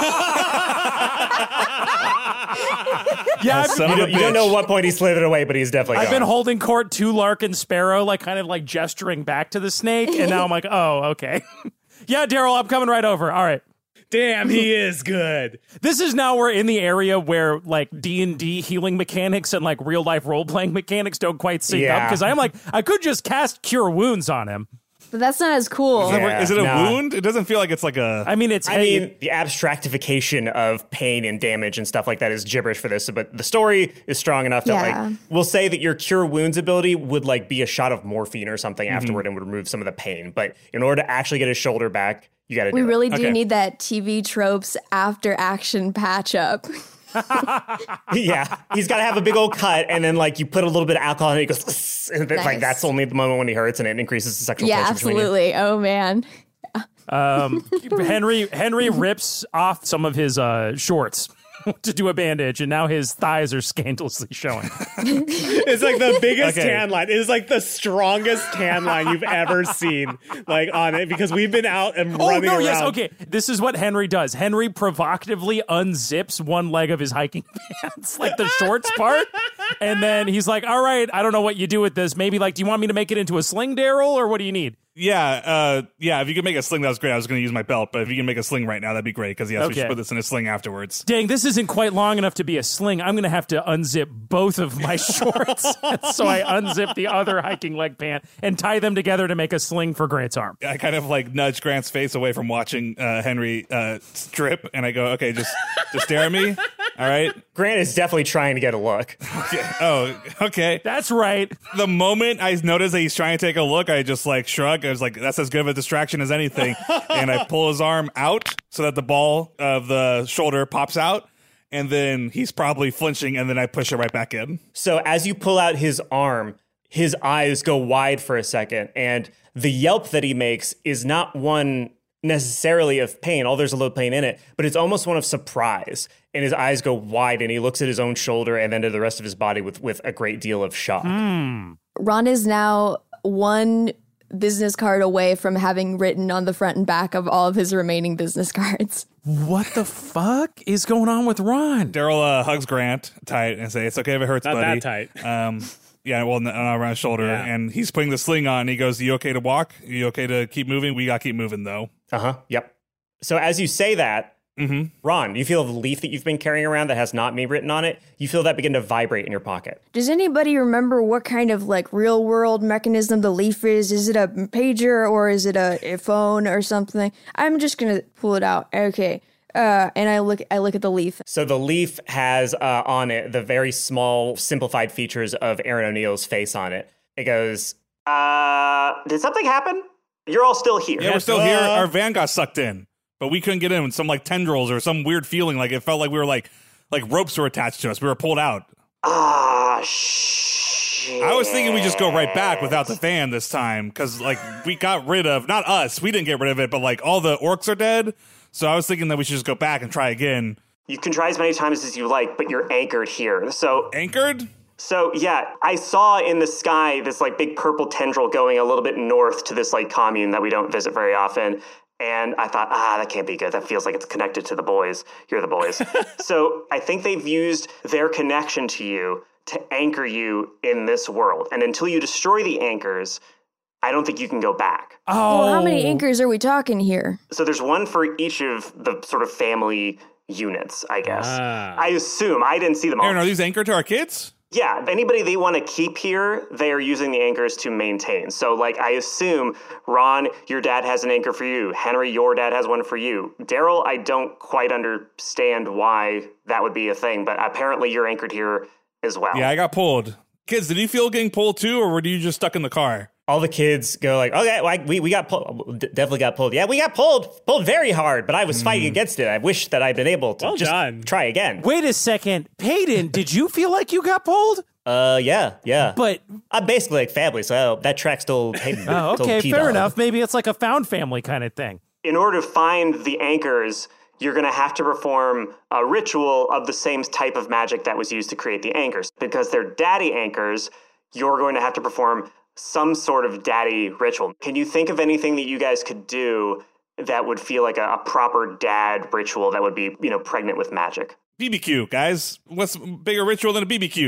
Yeah, you don't know what point he slithered away, but he's definitely I've gone. been holding court to Lark and Sparrow, like kind of like gesturing back to the snake, and now I'm like, oh, okay. Yeah, Daryl, I'm coming right over. All right. Damn, he is good. This is now we're in the area where like D&D healing mechanics and like real life role playing mechanics don't quite sync up because I'm like, I could just cast Cure Wounds on him. But that's not as cool. Is it a wound? It doesn't feel like it's like a... I mean, the abstractification of pain and damage and stuff like that is gibberish for this, but the story is strong enough that like we'll say that your Cure Wounds ability would like be a shot of morphine or something afterward and would remove some of the pain. But in order to actually get his shoulder back, you got to do it. We really do need that TV tropes after action patch up. Yeah, he's got to have a big old cut, and then like you put a little bit of alcohol and he goes, and nice. Like that's only the moment when he hurts, and it increases the sexual tension. Absolutely. Oh man. Henry rips off some of his shorts to do a bandage, and now his thighs are scandalously showing. It's like the biggest tan line. It is like the strongest tan line you've ever seen, like on it, because we've been out and running around. Yes, okay. This is what Henry does. Henry provocatively unzips one leg of his hiking pants, like the shorts part, and then he's like, "All right, I don't know what you do with this. Maybe like, do you want me to make it into a sling, Daryl, or what do you need?" Yeah, if you could make a sling, that was great. I was going to use my belt, but if you can make a sling right now, that'd be great, because yes, we should put this in a sling afterwards. Dang, this isn't quite long enough to be a sling. I'm going to have to unzip both of my shorts. So I unzip the other hiking leg pant and tie them together to make a sling for Grant's arm. I kind of like nudge Grant's face away from watching Henry strip, and I go, okay, just stare at me. All right. Grant is definitely trying to get a look. Oh, okay. That's right. The moment I notice that he's trying to take a look, I just like shrug. I was like, that's as good of a distraction as anything. And I pull his arm out so that the ball of the shoulder pops out. And then he's probably flinching, and then I push it right back in. So as you pull out his arm, his eyes go wide for a second. And the yelp that he makes is not one necessarily of pain, although there's a little pain in it, but it's almost one of surprise. And his eyes go wide, and he looks at his own shoulder and then to the rest of his body with a great deal of shock. Ron is now one business card away from having written on the front and back of all of his remaining business cards. What the fuck is going on with Ron? Daryl hugs Grant tight and say, "It's okay if it hurts, Not buddy." that tight. Yeah, well, around his shoulder. Yeah. And he's putting the sling on. He goes, "You okay to walk? You okay to keep moving? We got to keep moving, though." Yep. So as you say that, Ron, you feel the leaf that you've been carrying around that has not me written on it, you feel that begin to vibrate in your pocket. Does anybody remember what kind of like real world mechanism the leaf is? Is it a pager or is it a phone or something? I'm just going to pull it out. Okay. And I look at the leaf. So the leaf has on it the very small, simplified features of Aaron O'Neill's face on it. It goes, did something happen? You're all still here. Yeah, we're still here. Our van got sucked in, but we couldn't get in with some like tendrils or some weird feeling. Like it felt like we were like ropes were attached to us. We were pulled out. Shit. I was thinking we just go right back without the van this time, because like we got rid of, not us, we didn't get rid of it, but like all the orcs are dead. So I was thinking that we should just go back and try again. You can try as many times as you like, but you're anchored here. So anchored? So yeah, I saw in the sky this like big purple tendril going a little bit north to this like commune that we don't visit very often. And I thought, that can't be good. That feels like it's connected to the boys. You're the boys. So I think they've used their connection to you to anchor you in this world. And until you destroy the anchors, I don't think you can go back. Well, how many anchors are we talking here? So there's one for each of the sort of family units, I guess. I assume. I didn't see them all. Aaron, are these anchored to our kids? Yeah, if anybody they want to keep here, they are using the anchors to maintain. So, like, I assume, Ron, your dad has an anchor for you. Henry, your dad has one for you. Daryl, I don't quite understand why that would be a thing, but apparently you're anchored here as well. Yeah, I got pulled. Kids, did you feel getting pulled too, or were you just stuck in the car? All the kids go like, okay, well, we got pulled. Definitely got pulled. Yeah, we got pulled very hard, but I was fighting against it. I wish that I'd been able to try again. Wait a second. Peyton, did you feel like you got pulled? Yeah. But I'm basically like family, so that track still Peyton. Oh, okay, fair enough. Maybe it's like a found family kind of thing. In order to find the anchors, you're going to have to perform a ritual of the same type of magic that was used to create the anchors. Because they're daddy anchors, you're going to have to perform some sort of daddy ritual. Can you think of anything that you guys could do that would feel like a proper dad ritual that would be, pregnant with magic? BBQ, guys. What's a bigger ritual than a BBQ?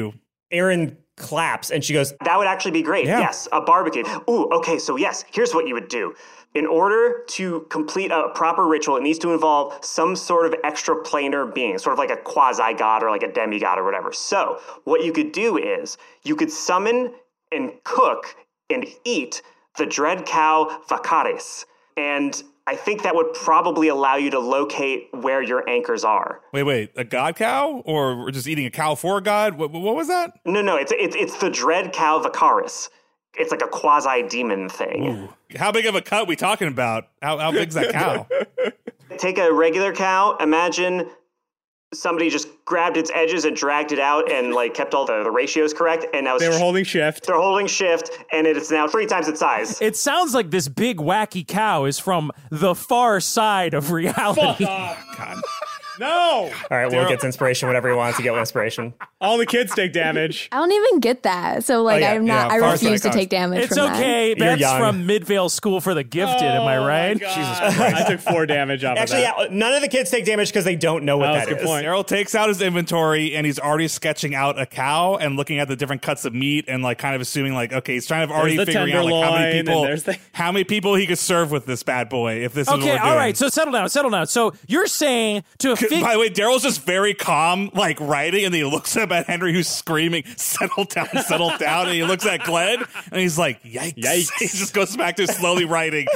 Erin claps and she goes, that would actually be great. Yeah. Yes, a barbecue. Ooh, okay, so yes, here's what you would do. In order to complete a proper ritual, it needs to involve some sort of extraplanar being, sort of like a quasi-god or like a demigod or whatever. So what you could do is you could summon and cook and eat the dread cow Vakaris. And I think that would probably allow you to locate where your anchors are. Wait, a god cow? Or we're just eating a cow for a god? What was that? No, it's the dread cow Vakaris. It's like a quasi-demon thing. Ooh. How big of a cut we talking about? How big's that cow? Take a regular cow, imagine somebody just grabbed its edges and dragged it out and like kept all the ratios correct, and now They were holding shift. they're holding shift, and it's now 3 times its size. It sounds like this big wacky cow is from the far side of reality. Fuck off. God. No! All right, Will gets inspiration whenever he wants to get inspiration. All the kids take damage. I don't even get that. So like yeah, I far refuse to side take damage It's from okay. You're That's young. from Midvale School for the Gifted. Am I right? Jesus Christ. I took 4 damage off Actually, of that. yeah, none of the kids take damage because they don't know what That's that a good is. point. Daryl takes out his inventory and he's already sketching out a cow and looking at the different cuts of meat and like kind of assuming like, okay, he's trying to already There's the figuring out like tenderloin, how many people he could serve with this bad boy if this is what Okay, we're doing. all right. So settle down. So you're saying to By the way, Daryl's just very calm, like writing, and he looks up at Henry, who's screaming, settle down, and he looks at Glenn, and he's like, yikes. He just goes back to slowly writing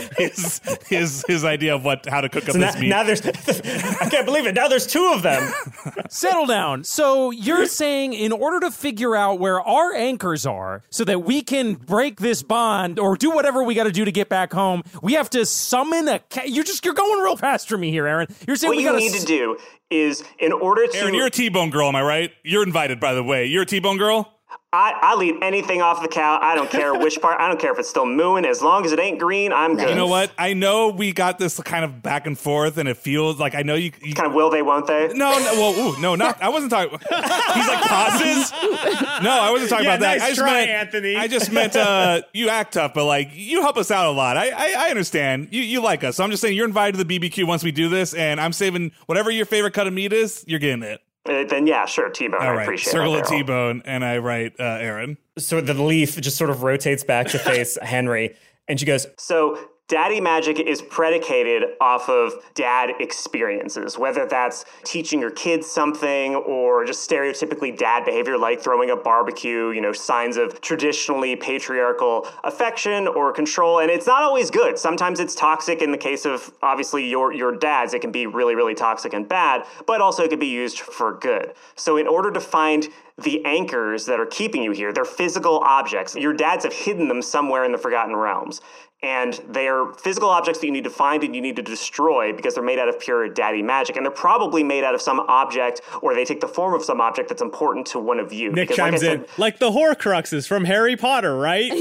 his idea of how to cook up this meat. Now there's, I can't believe it. Now there's 2 of them. settle down. So you're saying in order to figure out where our anchors are so that we can break this bond or do whatever we got to do to get back home, we have to summon a cat. You're going real fast for me here, Aaron. You're saying What we you got need to do is, in order to... Aaron, you're a T-bone girl, am I right? You're invited, by the way. You're a T-bone girl? I'll eat anything off the cow. I don't care which part. I don't care if it's still mooing. As long as it ain't green, I'm good. You know what? I know we got this kind of back and forth, and it feels like I know you Kind of will they, won't they? No, not. I wasn't talking. He's like pauses. No, I wasn't talking Yeah, about that. nice try, Anthony. I just meant you act tough, but like you help us out a lot. I understand. You like us, so I'm just saying you're invited to the BBQ once we do this, and I'm saving whatever your favorite cut of meat is. You're getting it. Then yeah, sure, T-bone. All I right, appreciate circle it. a T-bone, and I write Aaron. So the leaf just sort of rotates back to face Henry, and she goes, so daddy magic is predicated off of dad experiences, whether that's teaching your kids something or just stereotypically dad behavior like throwing a barbecue, signs of traditionally patriarchal affection or control. And it's not always good. Sometimes it's toxic. In the case of obviously your dads, it can be really, really toxic and bad, but also it can be used for good. So in order to find the anchors that are keeping you here, they're physical objects. Your dads have hidden them somewhere in the Forgotten Realms. And they are physical objects that you need to find and you need to destroy because they're made out of pure daddy magic. And they're probably made out of some object, or they take the form of some object that's important to one of you. Nick Because, chimes in. Like the Horcruxes from Harry Potter, right?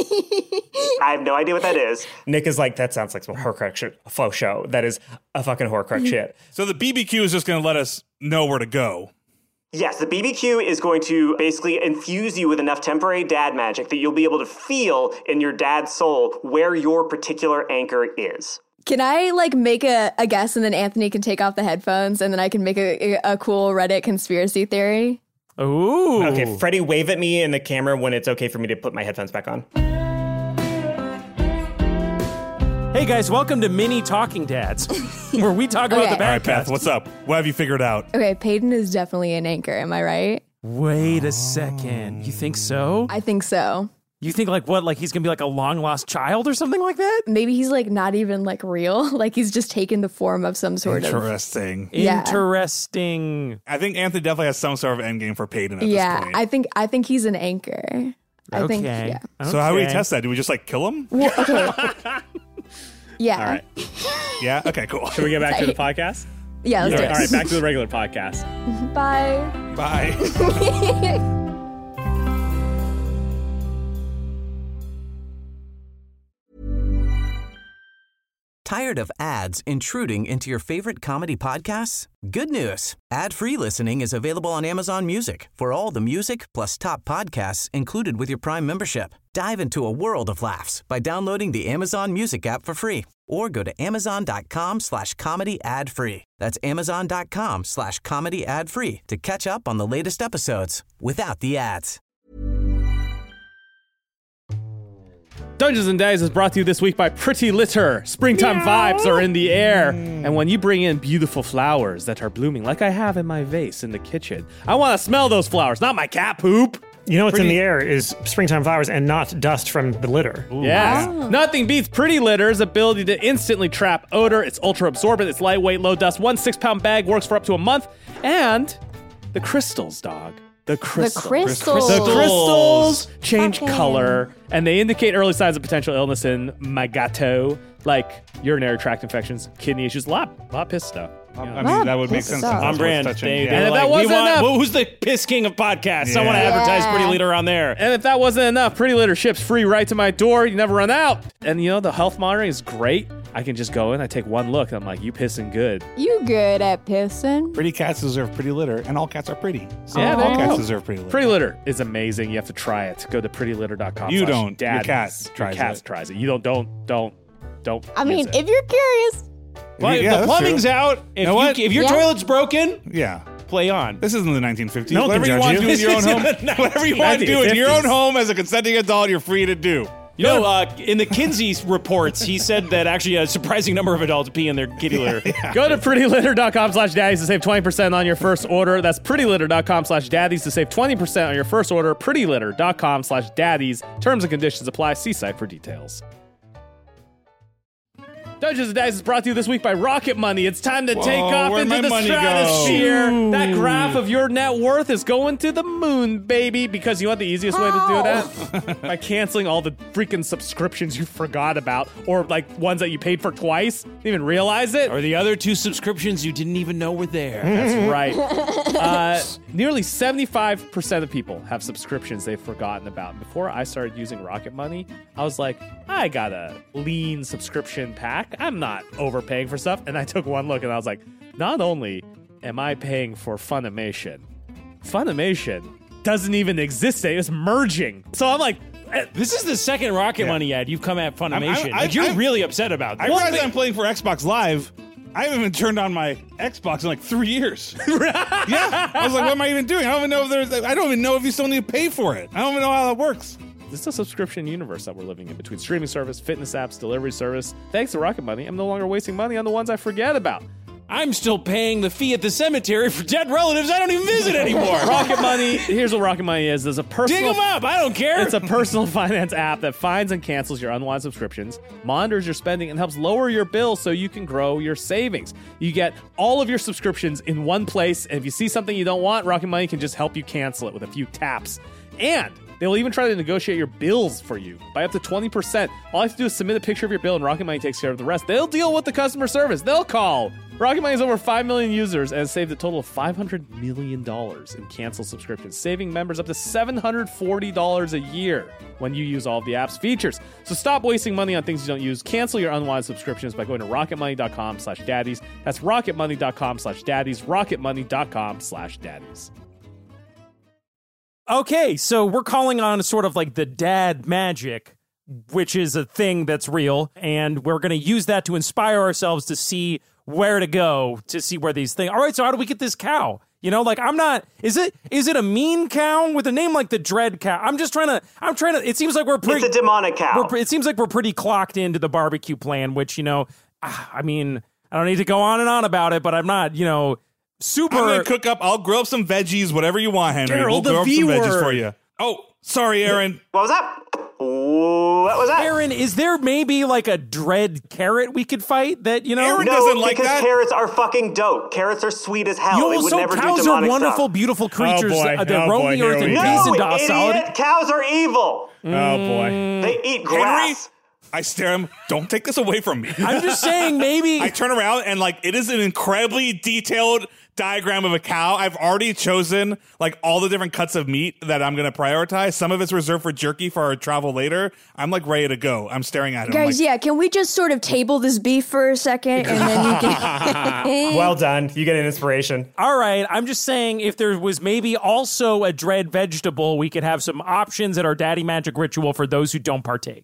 I have no idea what that is. Nick is like, that sounds like some Horcrux shit, a faux show. That is a fucking Horcrux shit. So the BBQ is just going to let us know where to go. Yes, the BBQ is going to basically infuse you with enough temporary dad magic that you'll be able to feel in your dad's soul where your particular anchor is. Can I make a guess and then Anthony can take off the headphones and then I can make a cool Reddit conspiracy theory? Ooh. Okay, Freddie, wave at me in the camera when it's okay for me to put my headphones back on. Hey guys, welcome to Mini Talking Dads, where we talk about the All bad right, Beth, cast. what's up? What have you figured out? Okay, Peyton is definitely an anchor, am I right? Wait a second. You think so? I think so. You think he's gonna be like a long lost child or something like that? Maybe he's not even real. He's just taken the form of some sort of... Interesting. Yeah. Interesting. I think Anthony definitely has some sort of endgame for Peyton at this point. I think he's an anchor. I think, yeah. So how do we test that? Do we just kill him? Well, okay. Yeah. All right. Yeah? Okay, cool. Should we get back to the podcast? Yeah, let's do it. All right, back to the regular podcast. Bye. Bye. Tired of ads intruding into your favorite comedy podcasts? Good news. Ad-free listening is available on Amazon Music for all the music plus top podcasts included with your Prime membership. Dive into a world of laughs by downloading the Amazon Music app for free or go to amazon.com/comedy ad-free. That's amazon.com/comedy ad-free to catch up on the latest episodes without the ads. Dungeons and Daddies is brought to you this week by Pretty Litter. Springtime vibes are in the air. And when you bring in beautiful flowers that are blooming, like I have in my vase in the kitchen, I want to smell those flowers, not my cat poop. You know what's in the air is springtime flowers and not dust from the litter. Yes. Nothing beats Pretty Litter's ability to instantly trap odor. It's ultra absorbent. It's lightweight, low dust. 1 6-pound bag works for up to a month. And the crystals, dog. The crystals. The crystals change color, and they indicate early signs of potential illness in my gato, like urinary tract infections, kidney issues, a lot of piss stuff. I mean, that would make sense. On brand. And if that wasn't enough, who's the piss king of podcasts? I want to advertise Pretty Litter on there. And if that wasn't enough, Pretty Litter ships free right to my door. You never run out. And the health monitoring is great. I can just go in, I take one look, and I'm like, you pissing good. You good at pissing? Pretty cats deserve pretty litter, and all cats are pretty. So Yeah, all cats deserve pretty litter. Pretty Litter is amazing. You have to try it. Go to prettylitter.com. You don't. Your Daddies. cat tries it. You don't. I mean, use it. if you're curious. Well, Yeah, the that's plumbing's true. out. You know what? If your toilet's broken, Yeah. play on. This isn't the 1950s. No one Whatever can you judge want you. to do in your own home, whatever you want to do in your own 1950s. home as a consenting adult, you're free to do. In the Kinsey reports, he said that actually a surprising number of adults pee in their kitty litter. Go to prettylitter.com/daddies to save 20% on your first order. That's prettylitter.com/daddies to save 20% on your first order. prettylitter.com/daddies. Terms and conditions apply. See site for details. Dungeons and Daddies is brought to you this week by Rocket Money. It's time to take off where'd into my the money go? stratosphere. That graph of your net worth is going to the moon, baby. Because you want the easiest way to do that? By canceling all the freaking subscriptions you forgot about, or like ones that you paid for twice, didn't even realize it. Or the other 2 subscriptions you didn't even know were there. That's right. Nearly 75% of people have subscriptions they've forgotten about. Before I started using Rocket Money, I was like, I got a lean subscription pack. I'm not overpaying for stuff. And I took one look and I was like, not only am I paying for Funimation doesn't even exist today. It's merging. So I'm like, this is the second Rocket Money ad you've come at Funimation. You're I'm really upset about this. I realize I'm playing for Xbox Live. I haven't even turned on my Xbox in like 3 years. Yeah. I was like, what am I even doing? I don't even know if you still need to pay for it. I don't even know how that works. This is a subscription universe that we're living in between streaming service, fitness apps, delivery service. Thanks to Rocket Money, I'm no longer wasting money on the ones I forget about. I'm still paying the fee at the cemetery for dead relatives I don't even visit anymore. Rocket Money, here's what Rocket Money is. There's a personal... Dig them up, I don't care. It's a personal finance app that finds and cancels your unwanted subscriptions, monitors your spending, and helps lower your bills so you can grow your savings. You get all of your subscriptions in one place, and if you see something you don't want, Rocket Money can just help you cancel it with a few taps. And they will even try to negotiate your bills for you by up to 20%. All you have to do is submit a picture of your bill, and Rocket Money takes care of the rest. They'll deal with the customer service. They'll call. Rocket Money has over 5 million users and has saved a total of $500 million in canceled subscriptions, saving members up to $740 a year when you use all of the app's features. So stop wasting money on things you don't use. Cancel your unwanted subscriptions by going to rocketmoney.com/daddies. That's rocketmoney.com/daddies, rocketmoney.com/daddies. Okay, so we're calling on sort of like the dad magic, which is a thing that's real, and we're going to use that to inspire ourselves to see where to go, to see where these things... All right, so how do we get this cow? I'm not... Is it a mean cow with a name like the Dread Cow? I'm trying to... It seems like we're pretty... It's a demonic cow. It seems like we're pretty clocked into the barbecue plan, which, I mean, I don't need to go on and on about it, but I'm not, super... I'm going to I'll grill up some veggies, whatever you want, Henry. Daryl, We'll the grill up some V-word. veggies for you. Oh, sorry, Aaron. What was that? What was that? Aaron, is there maybe like a dread carrot we could fight that, Aaron No, doesn't like because that. carrots are fucking dope. Carrots are sweet as hell. They would so never do cows are demonic wonderful, stuff. beautiful creatures boy. that Oh, roam boy, the earth here in we peace go. and No, docility. idiot. Cows are evil. Oh, boy. They eat Henry, grass. I stare at him. Don't take this away from me. I'm just saying maybe... I turn around and it is an incredibly detailed diagram of a cow. I've already chosen all the different cuts of meat that I'm going to prioritize. Some of it's reserved for jerky for our travel later. I'm ready to go. I'm staring at him. Guys, can we just sort of table this beef for a second and then you can... Well done. You get an inspiration. All right, I'm just saying if there was maybe also a dread vegetable, we could have some options at our Daddy Magic ritual for those who don't partake.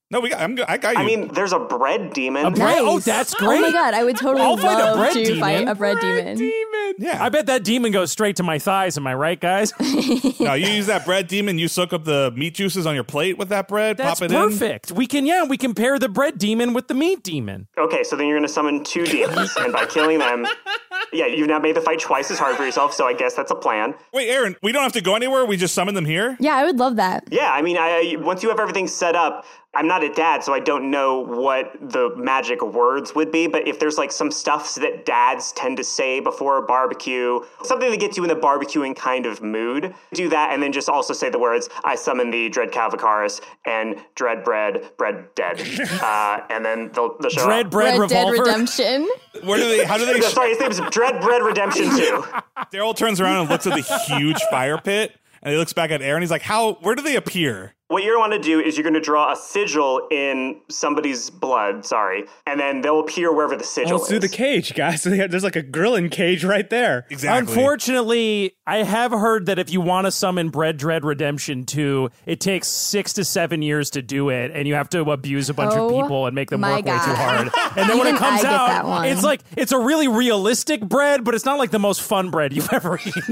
No, I got you. I mean, there's a bread demon. A bread? Oh, that's great. Oh my god, I would totally I'll fight a love bread to demon. fight a bread demon. Yeah. I bet that demon goes straight to my thighs. Am I right, guys? No, you use that bread demon. You soak up the meat juices on your plate with that bread. That's pop it perfect. We can pair the bread demon with the meat demon. Okay, so then you're going to summon 2 demons, and by killing them, yeah, you've now made the fight twice as hard for yourself, so I guess that's a plan. Wait, Aaron, we don't have to go anywhere? We just summon them here? Yeah, I would love that. Yeah, I mean, once you have everything set up, I'm not a dad, so I don't know what the magic words would be, but if there's like some stuff that dads tend to say before a barbecue, something that gets you in the barbecuing kind of mood, do that, and then just also say the words, I summon the Dread Calvicaris and Dread Bread Dead. And then they'll show Dread up. Bread Red Dead Revolver? Redemption. How do they? Sorry, his name's Dread Bread Redemption 2. Daryl turns around and looks at the huge fire pit, and he looks back at Aaron. He's like, where do they appear? What you're going to do is you're going to draw a sigil in somebody's blood, and then they'll appear wherever the sigil Let's is. do the cage, guys. There's like a grilling cage right there. Exactly. Unfortunately, I have heard that if you want to summon Bread Dread Redemption 2, it takes 6 to 7 years to do it, and you have to abuse a bunch of people and make them my work way too God. hard. And then when it Even comes I get that out, one. it's like it's a really realistic bread, but it's not like the most fun bread you've ever eaten.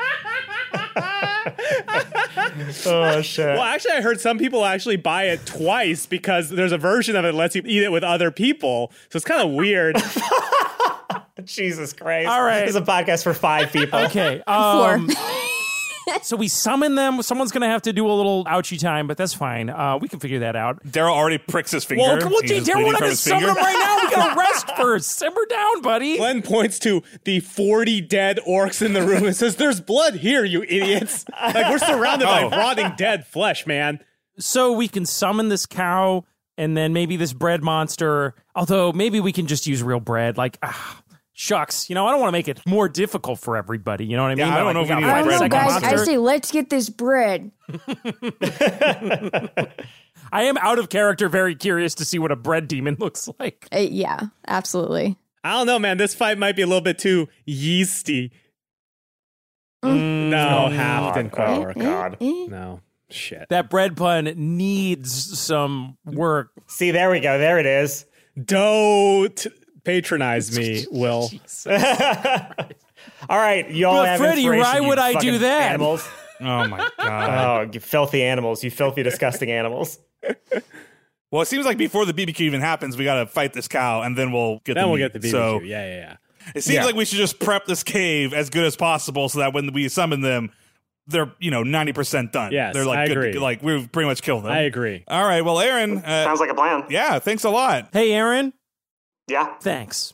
Oh, shit. Well, actually, I heard some people actually buy it twice because there's a version of it that lets you eat it with other people. So it's kind of weird. Jesus Christ. All right. This is a podcast for 5 people. Okay. 4. So we summon them. Someone's going to have to do a little ouchie time, but that's fine. We can figure that out. Daryl already pricks his finger. Well, He's just Daryl, bleeding we're not from going to his summon finger. them right now. We got to rest first. Simmer down, buddy. Glenn points to the 40 dead orcs in the room and says, "There's blood here, you idiots." Like, we're surrounded by rotting dead flesh, man. So we can summon this cow and then maybe this bread monster. Although maybe we can just use real bread. Like, shucks. I don't want to make it more difficult for everybody. You know what I mean? Yeah, I don't know if we need a I don't bread know, guys. monster. I say let's get this bread. I am out of character, very curious to see what a bread demon looks like. Yeah, absolutely. I don't know, man. This fight might be a little bit too yeasty. No, half didn't quite work. God. No. Shit. That bread pun needs some work. See, there we go. There it is. Don't patronize me, Will. All right, y'all But have Freddie, inspiration, why you would I do fucking that? Animals. Oh, my God. Oh, you filthy animals. You filthy, disgusting animals. Well, it seems like before the BBQ even happens, we got to fight this cow, and then we'll get Then the we'll meat. get the BBQ. So Yeah. it seems like we should just prep this cave as good as possible so that when we summon them, they're 90% done. Yes, they're like I good. agree. Like we've pretty much killed them. I agree. All right. Well, Aaron. Sounds like a plan. Yeah. Thanks a lot. Hey, Aaron. Yeah. Thanks.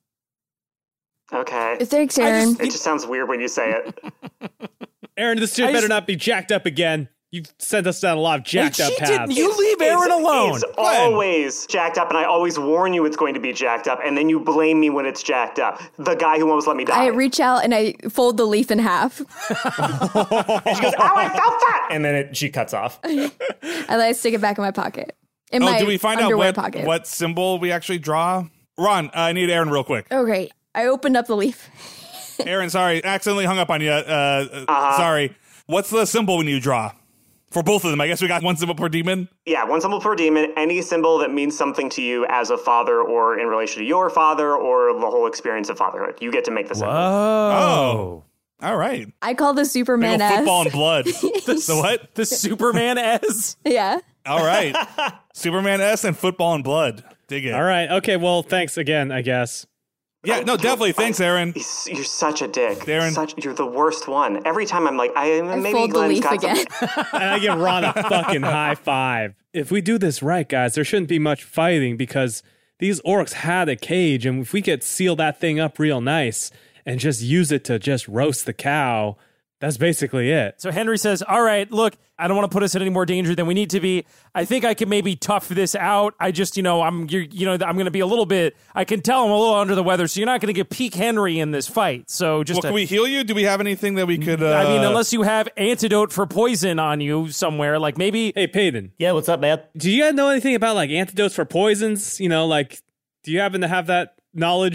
Okay. Thanks, Aaron. It just sounds weird when you say it. Aaron, this shit better not be jacked up again. You've sent us down a lot of jacked up paths. You leave Aaron alone. It's always jacked up, and I always warn you it's going to be jacked up, and then you blame me when it's jacked up. The guy who almost let me die. I reach out and I fold the leaf in half. And she goes, "Ow, I felt that!" And then she cuts off. And then I stick it back in my pocket. In my do we find out underwear pocket. what symbol we actually draw? Ron, I need Aaron real quick. Okay. I opened up the leaf. Aaron, sorry, accidentally hung up on you. Sorry. What's the symbol we need to draw? For both of them, I guess we got one symbol per demon? Yeah, one symbol per demon. Any symbol that means something to you as a father or in relation to your father or the whole experience of fatherhood. You get to make the symbol. Oh. All right. I call the Superman Big ol' S. football and blood. The what? The Superman S? Yeah. All right. Superman S and football and blood. Dig it. All right. Okay. Well, thanks again, I guess. Yeah, no, definitely. Thanks, Aaron. You're such a dick. Aaron. You're the worst one. Every time I'm like, maybe fold the Glenn's leaf got again. And I give Ron a fucking high five. If we do this right, guys, there shouldn't be much fighting because these orcs had a cage, and if we could seal that thing up real nice and just use it to just roast the cow, that's basically it. So Henry says, all right, look, I don't want to put us in any more danger than we need to be. I think I can maybe tough this out. I just, I'm going to be a little bit, I can tell I'm a little under the weather, so you're not going to get peak Henry in this fight. So just, Well, can we heal you? Do we have anything that we could, I mean, unless you have antidote for poison on you somewhere, like maybe. Hey, Payton. Yeah, what's up, man? Do you guys know anything about like antidotes for poisons? Do you happen to have that knowledge?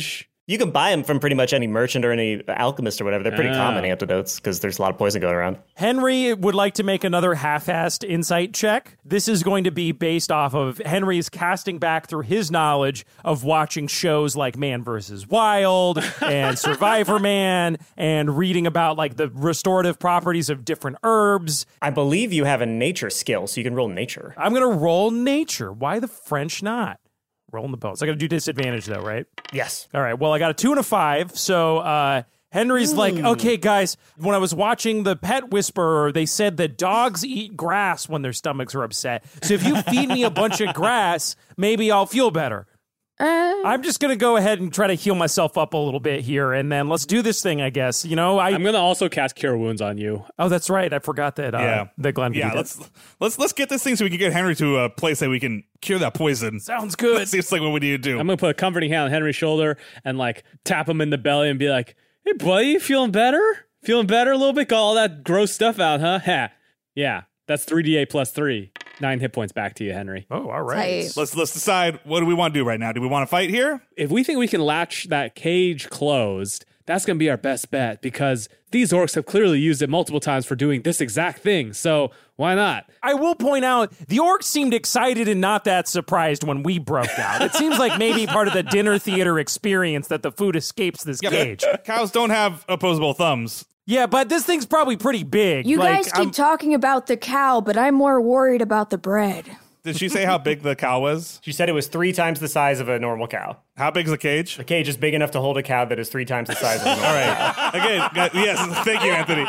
You can buy them from pretty much any merchant or any alchemist or whatever. They're pretty common antidotes because there's a lot of poison going around. Henry would like to make another half-assed insight check. This is going to be based off of Henry's casting back through his knowledge of watching shows like Man vs. Wild and Survivor Man and reading about like the restorative properties of different herbs. I believe you have a nature skill, so you can roll nature. I'm going to roll nature. Why the French not? Rolling the bones. I got to do disadvantage though, right? Yes. All right. Well, I got a 2 and a 5. So Henry's like, okay, guys, when I was watching The Pet Whisperer, they said that dogs eat grass when their stomachs are upset. So if you feed me a bunch of grass, maybe I'll feel better. I'm just going to go ahead and try to heal myself up a little bit here, and then let's do this thing, I guess. You know, I'm going to also cast Cure Wounds on you. Oh, that's right. I forgot that that Glenn could do that. Let's get this thing so we can get Henry to a place that we can cure that poison. Sounds good. That seems like what we need to do. I'm going to put a comforting hand on Henry's shoulder and like tap him in the belly and be like, hey, buddy, you feeling better? Feeling better a little bit? Got all that gross stuff out, huh? Ha. Yeah, that's 3d8 plus 3. 9 hit points back to you, Henry. Oh, all right. Tight. Let's decide, what do we want to do right now? Do we want to fight here? If we think we can latch that cage closed, that's going to be our best bet because these orcs have clearly used it multiple times for doing this exact thing. So why not? I will point out, the orcs seemed excited and not that surprised when we broke out. It seems like maybe part of the dinner theater experience that the food escapes this cage. Cows don't have opposable thumbs. Yeah, but this thing's probably pretty big. You guys keep talking about the cow, but I'm more worried about the bread. Did she say how big the cow was? She said it was 3 times the size of a normal cow. How big is the cage? The cage is big enough to hold a cow that is 3 times the size of a normal All right. Again, yes, thank you, Anthony.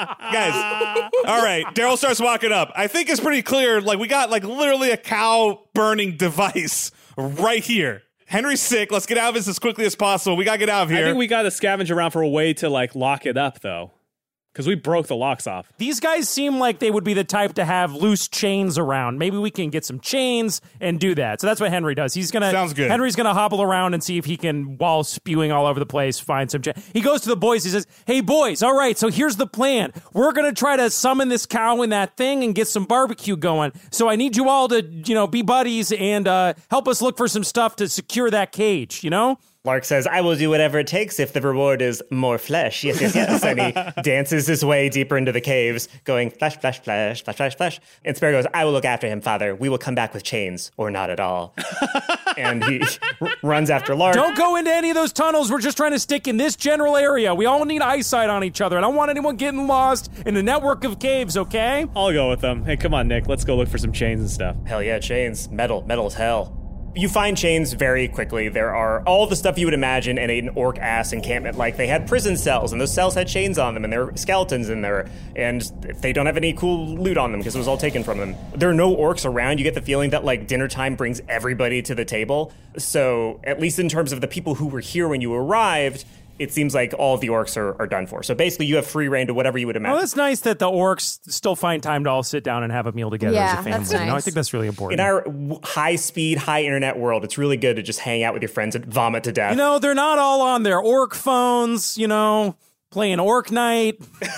Guys, all right. Daryl starts walking up. I think it's pretty clear, like, we got, like, literally a cow-burning device right here. Henry's sick. Let's get out of this as quickly as possible. We got to get out of here. I think we got to scavenge around for a way to, like, lock it up, though. Because we broke the locks off. These guys seem like they would be the type to have loose chains around. Maybe we can get some chains and do that. So that's what Henry does. Sounds good. Henry's gonna hobble around and see if he can, while spewing all over the place, find some chains. He goes to the boys. He says, "Hey boys, all right. So here's the plan. We're gonna try to summon this cow in that thing and get some barbecue going. So I need you all to, be buddies and help us look for some stuff to secure that cage. Lark says, I will do whatever it takes if the reward is more flesh. Yes, yes, yes. And he dances his way deeper into the caves, going flash, flash, flash, flash, flash, flash. And Sparrow goes, I will look after him, father. We will come back with chains, or not at all. And he runs after Lark. Don't go into any of those tunnels. We're just trying to stick in this general area. We all need eyesight on each other. I don't want anyone getting lost in the network of caves, okay? I'll go with them. Hey, come on, Nick. Let's go look for some chains and stuff. Hell yeah, chains. Metal. Metal is hell. You find chains very quickly. There are all the stuff you would imagine in an orc-ass encampment. Like, they had prison cells, and those cells had chains on them, and there were skeletons in there, and they don't have any cool loot on them because it was all taken from them. There are no orcs around. You get the feeling that, like, dinner time brings everybody to the table. So, at least in terms of the people who were here when you arrived, it seems like all of the orcs are done for. So basically, you have free reign to whatever you would imagine. Oh, that's nice that the orcs still find time to all sit down and have a meal together as a family. That's nice. I think that's really important. In our high-speed, high-internet world, it's really good to just hang out with your friends and vomit to death. They're not all on their orc phones, playing Orc Night.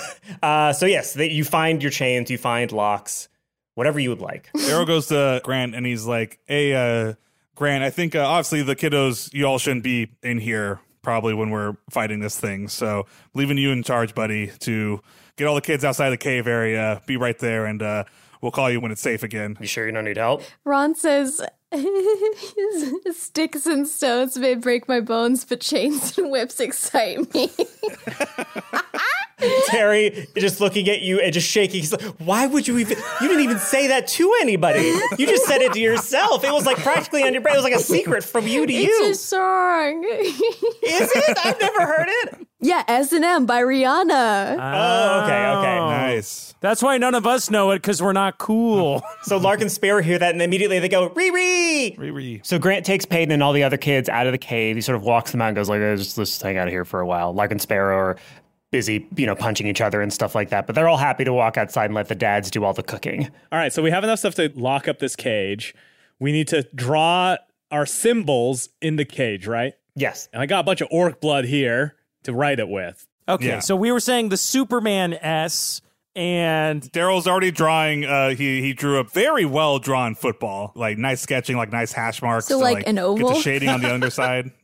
So yes, you find your chains, you find locks, whatever you would like. Daryl goes to Grant, and he's like, hey, Grant, I think obviously the kiddos, you all shouldn't be in here probably when we're fighting this thing. So leaving you in charge, buddy, to get all the kids outside the cave area, be right there, and we'll call you when it's safe again. You sure you don't need help? Ron says, sticks and stones may break my bones, but chains and whips excite me. Terry just looking at you and just shaking. He's like, why would you didn't even say that to anybody. You just said it to yourself. It was like practically on your brain. It was like a secret from you to you. It's a song. Is it? I've never heard it. Yeah, S&M by Rihanna. Oh, okay. Nice. That's why none of us know it, because we're not cool. So Lark and Sparrow hear that, and immediately they go, Ree-ree! Ree-ree. So Grant takes Peyton and all the other kids out of the cave. He sort of walks them out and goes like, let's just hang out here for a while. Lark and Sparrow are busy, punching each other and stuff like that. But they're all happy to walk outside and let the dads do all the cooking. All right, so we have enough stuff to lock up this cage. We need to draw our symbols in the cage, right? Yes. And I got a bunch of orc blood here to write it with. Okay, So we were saying the Superman S, and Daryl's already drawing. He drew a very well drawn football, like nice sketching, like nice hash marks. So like an oval? Get the shading on the underside.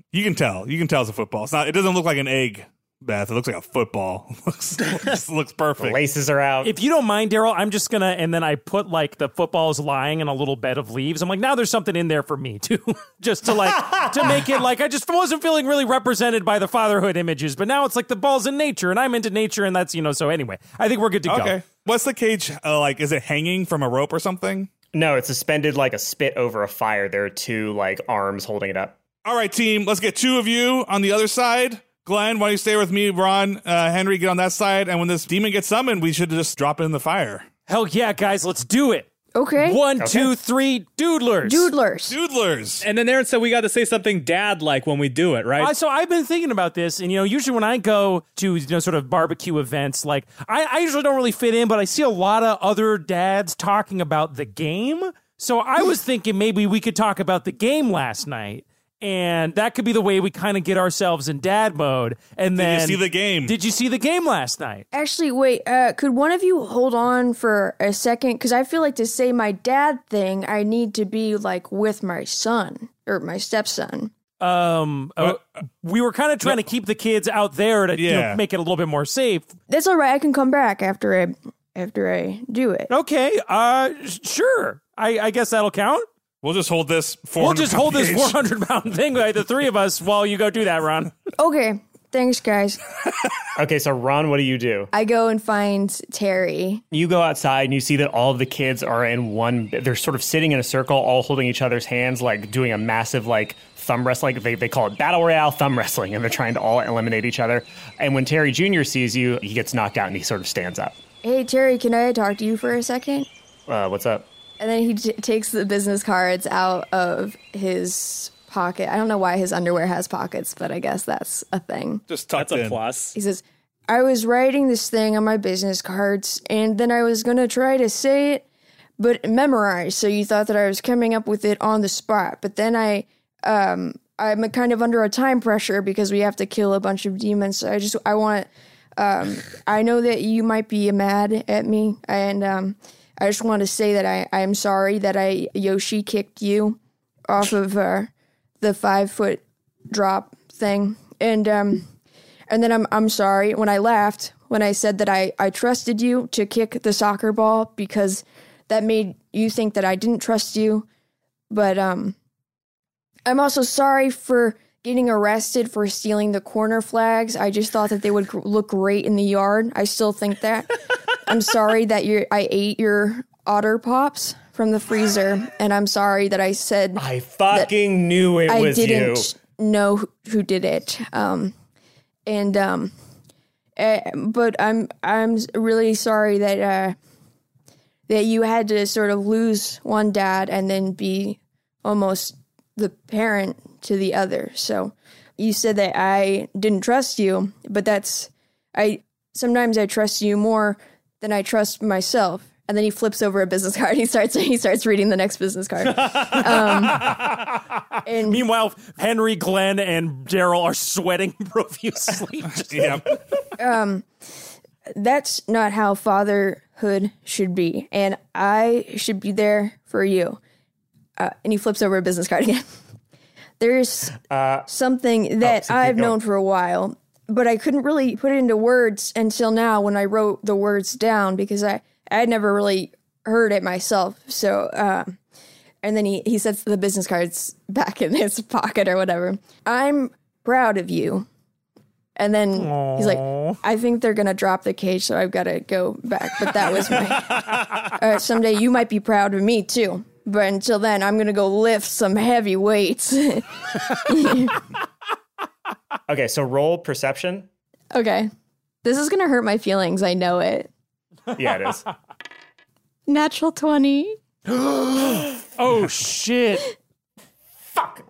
You can tell. You can tell it's a football. It's not. It doesn't look like an egg, Beth. It looks like a football. looks perfect. The laces are out. If you don't mind, Daryl, I'm just gonna, and then I put like the footballs lying in a little bed of leaves. I'm like, now there's something in there for me too, just to like to make it like I just wasn't feeling really represented by the fatherhood images, but now it's like the ball's in nature, and I'm into nature, and that's So anyway, I think we're good to go. Okay. What's the cage like? Is it hanging from a rope or something? No, it's suspended like a spit over a fire. There are two like arms holding it up. All right, team. Let's get two of you on the other side. Glenn, why don't you stay with me? Ron, Henry, get on that side. And when this demon gets summoned, we should just drop it in the fire. Hell yeah, guys, let's do it. Okay. 1, 2, 3, doodlers. Doodlers. And then Aaron said we got to say something dad-like when we do it, right? So I've been thinking about this, and usually when I go to sort of barbecue events, like I usually don't really fit in, but I see a lot of other dads talking about the game. So I was thinking maybe we could talk about the game last night. And that could be the way we kind of get ourselves in dad mode. And then, did you see the game? Did you see the game last night? Actually, wait, could one of you hold on for a second? Because I feel like to say my dad thing, I need to be like with my son or my stepson. We were kind of trying to keep the kids out there to make it a little bit more safe. That's all right. I can come back after I do it. Okay. Sure. I guess that'll count. We'll just hold this 400 We'll just hold this 400-pound thing by the three of us while you go do that, Ron. Okay. Thanks, guys. Okay, so Ron, what do you do? I go and find Terry. You go outside and you see that all of the kids are in one. They're sort of sitting in a circle, all holding each other's hands, like doing a massive like thumb wrestling. They call it Battle Royale thumb wrestling, and they're trying to all eliminate each other. And when Terry Jr. sees you, he gets knocked out and he sort of stands up. Hey, Terry, can I talk to you for a second? What's up? And then he takes the business cards out of his pocket. I don't know why his underwear has pockets, but I guess that's a thing. Just tucked That's in. a plus. He says, I was writing this thing on my business cards, and then I was going to try to say it, but memorize. So you thought that I was coming up with it on the spot. But then I'm kind of under a time pressure because we have to kill a bunch of demons. So I know that you might be mad at me, and I just want to say that I'm sorry that Yoshi kicked you off of the 5-foot drop thing. And then I'm sorry when I laughed, when I said that I trusted you to kick the soccer ball because that made you think that I didn't trust you. But I'm also sorry for getting arrested for stealing the corner flags. I just thought that they would look great in the yard. I still think that. I'm sorry that I ate your Otter Pops from the freezer, and I'm sorry that I said I fucking knew it was you. I didn't know who did it. But I'm really sorry that you had to sort of lose one dad and then be almost the parent to the other. So you said that I didn't trust you, but sometimes I trust you more than I trust myself. And then he flips over a business card. He starts reading the next business card. And meanwhile, Henry, Glenn, and Daryl are sweating profusely. That's not how fatherhood should be, and I should be there for you. And he flips over a business card again. There's something that I've known for a while, but I couldn't really put it into words until now when I wrote the words down because I had never really heard it myself. So, and then he sets the business cards back in his pocket or whatever. I'm proud of you. And then he's like, I think they're going to drop the cage, so I've got to go back. But that was my... someday you might be proud of me, too. But until then, I'm going to go lift some heavy weights. Okay, so roll perception. Okay. This is going to hurt my feelings. I know it. Yeah, it is. Natural 20. Oh, shit. Fuck.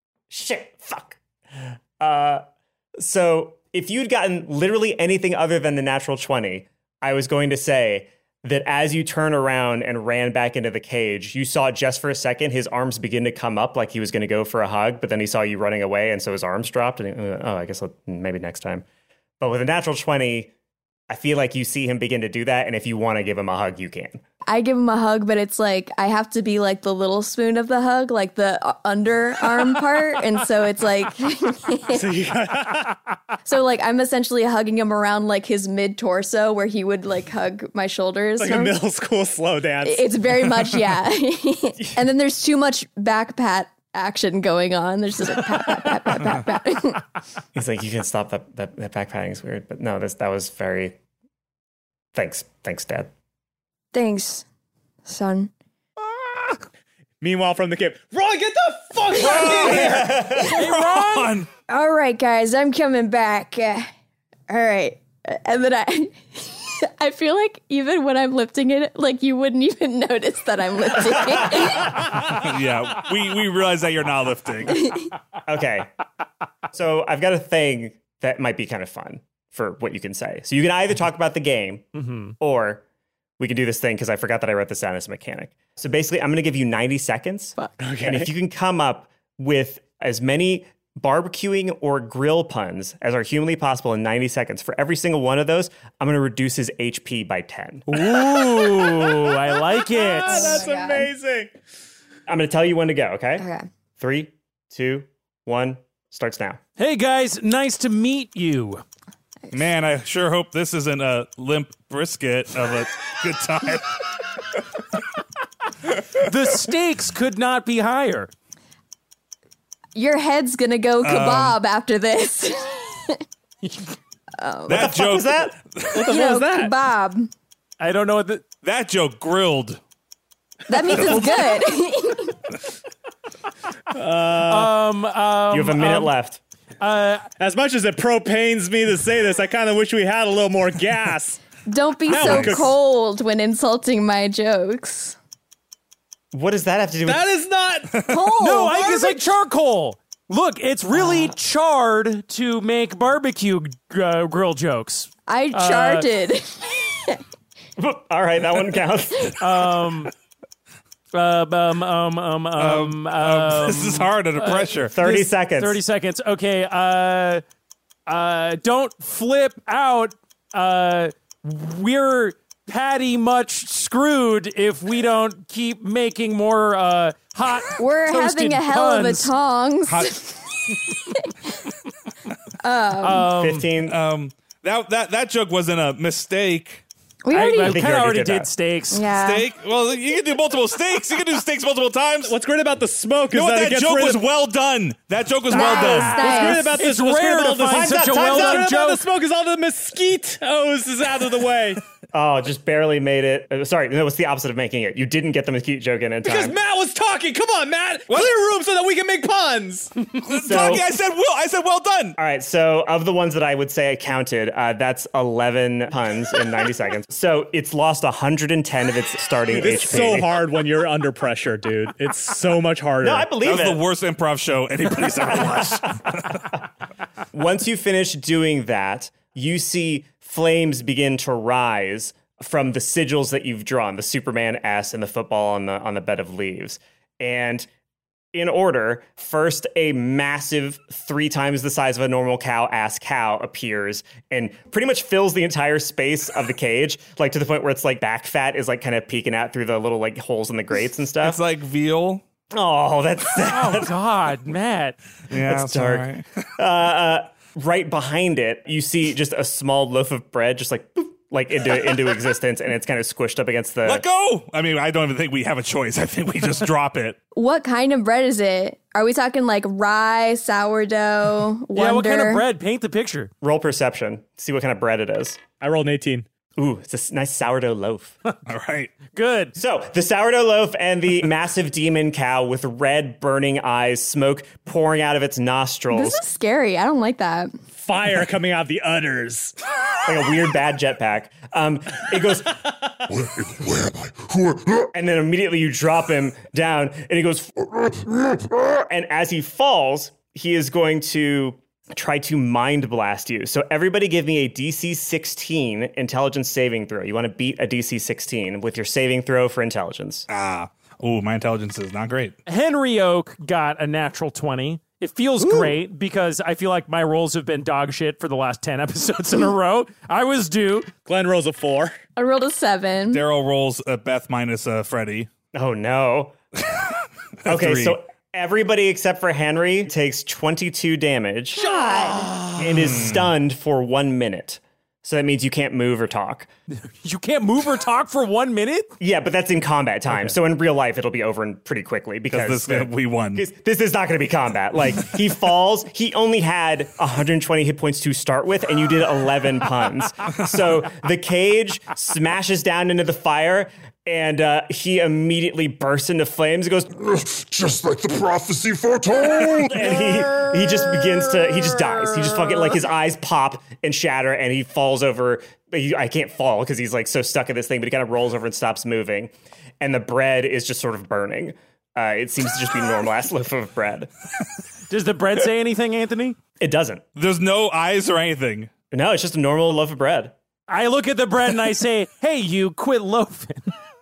So if you'd gotten literally anything other than the natural 20, I was going to say that as you turn around and ran back into the cage, you saw just for a second his arms begin to come up like he was going to go for a hug, but then he saw you running away, and so his arms dropped, and I guess maybe next time. But with a natural 20, I feel like you see him begin to do that, and if you want to give him a hug, you can. I give him a hug, but it's like I have to be like the little spoon of the hug, like the underarm part. And so it's like, so like I'm essentially hugging him around like his mid torso where he would like hug my shoulders. Like a middle school slow dance. It's very much, yeah. And then there's too much back pat action going on. There's just like pat, pat. He's like, you can stop that back patting is weird. But no, that was very, thanks, Dad. Thanks, son. Meanwhile, from the cave, Ron, get the fuck out of here! Hey, Ron! All right, guys, I'm coming back. All right. And then I feel like even when I'm lifting it, like you wouldn't even notice that I'm lifting it. Yeah, we realize that you're not lifting. Okay. So I've got a thing that might be kind of fun for what you can say. So you can either talk about the game or we can do this thing because I forgot that I wrote this down as a mechanic. So basically, I'm going to give you 90 seconds. Okay. And if you can come up with as many barbecuing or grill puns as are humanly possible in 90 seconds, for every single one of those, I'm going to reduce his HP by 10. Ooh, I like it. That's amazing. I'm going to tell you when to go, okay? Okay. 3, 2, 1, starts now. Hey, guys, nice to meet you. Man, I sure hope this isn't a limp brisket of a good time. The stakes could not be higher. Your head's gonna go kebab after this. That joke was that? What the hell was that? Kebab. I don't know what that joke grilled. That means it's good. You have a minute left. As much as it propanes me to say this, I kind of wish we had a little more gas. Don't be so cold when insulting my jokes. What does that have to do with... That is not cold. No, it's like charcoal. Look, it's really charred to make barbecue grill jokes. I charted. All right, that one counts. This is hard under pressure. 30 seconds. 30 seconds. Okay. Don't flip out. We're Patty much screwed if we don't keep making more hot. We're having a hell of a tongs. 15. That joke wasn't a mistake. We already, I already did steaks. Yeah. Steak? Well, you can do multiple steaks. You can do steaks multiple times. What's great about the smoke is that gets joke rid was of... well done. That joke was well done. What's great about this? It's rare to find such a well-done joke. The smoke is all the mosquitoes is out of the way. Oh, just barely made it. Sorry, no, it's the opposite of making it. You didn't get the mosquito joke in time. Because Matt was talking. Come on, Matt. Clear room so that we can make puns. Talking, I said well done. All right, so of the ones that I would say I counted, that's 11 puns in 90 seconds. So it's lost 110 of its starting HP. It's so hard when you're under pressure, dude. It's so much harder. No, I believe That was it. the worst improv show anybody's ever watched. Once you finish doing that, you see flames begin to rise from the sigils that you've drawn, the Superman S and the football on the bed of leaves. And in order, first a massive 3 times the size of a normal cow-ass cow appears and pretty much fills the entire space of the cage, like to the point where it's like back fat is like kind of peeking out through the little like holes in the grates and stuff. It's like veal. Oh, that's sad. Oh, God, Matt. Yeah, that's dark. Right. Right behind it, you see just a small loaf of bread just like boop, like into existence, and it's kind of squished up against the... Let go! I mean, I don't even think we have a choice. I think we just drop it. What kind of bread is it? Are we talking like rye, sourdough, Wonder? Yeah, what kind of bread? Paint the picture. Roll perception. See what kind of bread it is. I rolled an 18. Ooh, it's a nice sourdough loaf. All right. Good. So the sourdough loaf and the massive demon cow with red burning eyes, smoke pouring out of its nostrils. This is scary. I don't like that. Fire coming out of the udders. Like a weird bad jetpack. It goes, where am I? Who are... And then immediately you drop him down and he goes, and as he falls, he is going to try to mind blast you. So everybody give me a DC 16 intelligence saving throw. You want to beat a DC 16 with your saving throw for intelligence. Oh, my intelligence is not great. Henry Oak got a natural 20. It feels great because I feel like my rolls have been dog shit for the last 10 episodes in a row. I was due. Glenn rolls a 4. I rolled a 7. Daryl rolls Beth minus Freddie. Oh, no. Okay, 3. so everybody except for Henry takes 22 damage. God. And is stunned for 1 minute. So that means you can't move or talk. You can't move or talk for 1 minute? Yeah, but that's in combat time. Okay. So in real life, it'll be over pretty quickly because we won. This is not going to be combat. Like, he falls. He only had 120 hit points to start with, and you did 11 puns. So the cage smashes down into the fire, and he immediately bursts into flames. He goes, just like the prophecy foretold. And he just dies. He just fucking, like, his eyes pop and shatter, and he falls over. I can't fall because he's, like, so stuck in this thing, but he kind of rolls over and stops moving. And the bread is just sort of burning. It seems to just be a normal-ass loaf of bread. Does the bread say anything, Anthony? It doesn't. There's no eyes or anything. No, it's just a normal loaf of bread. I look at the bread and I say, hey, you quit loafing.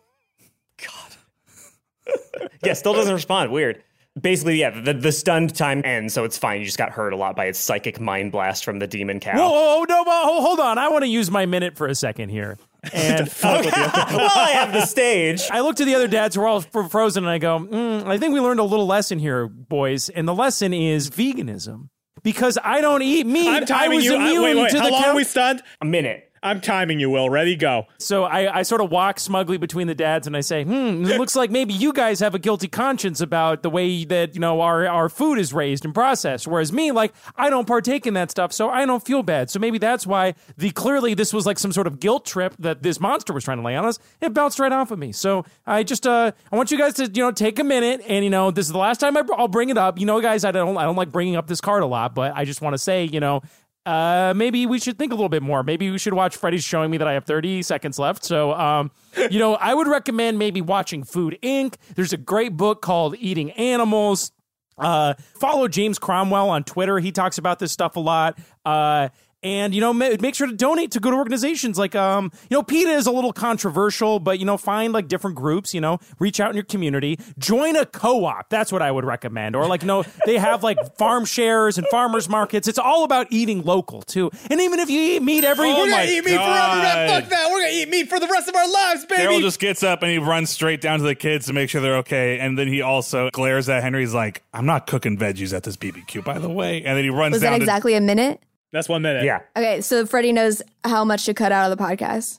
Yeah, still doesn't respond. Weird. Basically, yeah, the stunned time ends, so it's fine. You just got hurt a lot by its psychic mind blast from the demon cow. Whoa, no, hold on. I want to use my minute for a second here. And well, I have the stage. I look to the other dads who are all frozen, and I go, I think we learned a little lesson here, boys. And the lesson is veganism. Because I don't eat meat. I'm timing you. Wait, how long are we stunned? A minute. I'm timing you, Will. Ready, go. So I sort of walk smugly between the dads and I say, it looks like maybe you guys have a guilty conscience about the way that, you know, our food is raised and processed. Whereas me, like, I don't partake in that stuff, so I don't feel bad. So maybe that's why clearly this was like some sort of guilt trip that this monster was trying to lay on us. It bounced right off of me. So I just, I want you guys to, you know, take a minute and, you know, this is the last time I'll bring it up. You know, guys, I don't like bringing up this card a lot, but I just want to say, you know, maybe we should think a little bit more. Maybe we should watch Freddy's showing me that I have 30 seconds left. So, you know, I would recommend maybe watching Food Inc. There's a great book called Eating Animals. Follow James Cromwell on Twitter. He talks about this stuff a lot. And, you know, make sure to donate to good organizations. Like, you know, PETA is a little controversial, but, you know, find like different groups, you know, reach out in your community, join a co-op. That's what I would recommend. Or like, you know, they have like farm shares and farmers markets. It's all about eating local too. And even if you eat meat we're going to eat meat forever, man. Fuck that. We're going to eat meat for the rest of our lives, baby. Daryl just gets up and he runs straight down to the kids to make sure they're okay. And then he also glares at Henry. He's like, I'm not cooking veggies at this BBQ, by the way. And then he runs down. Was that exactly a minute? That's 1 minute. Yeah. Okay, so Freddie knows how much to cut out of the podcast.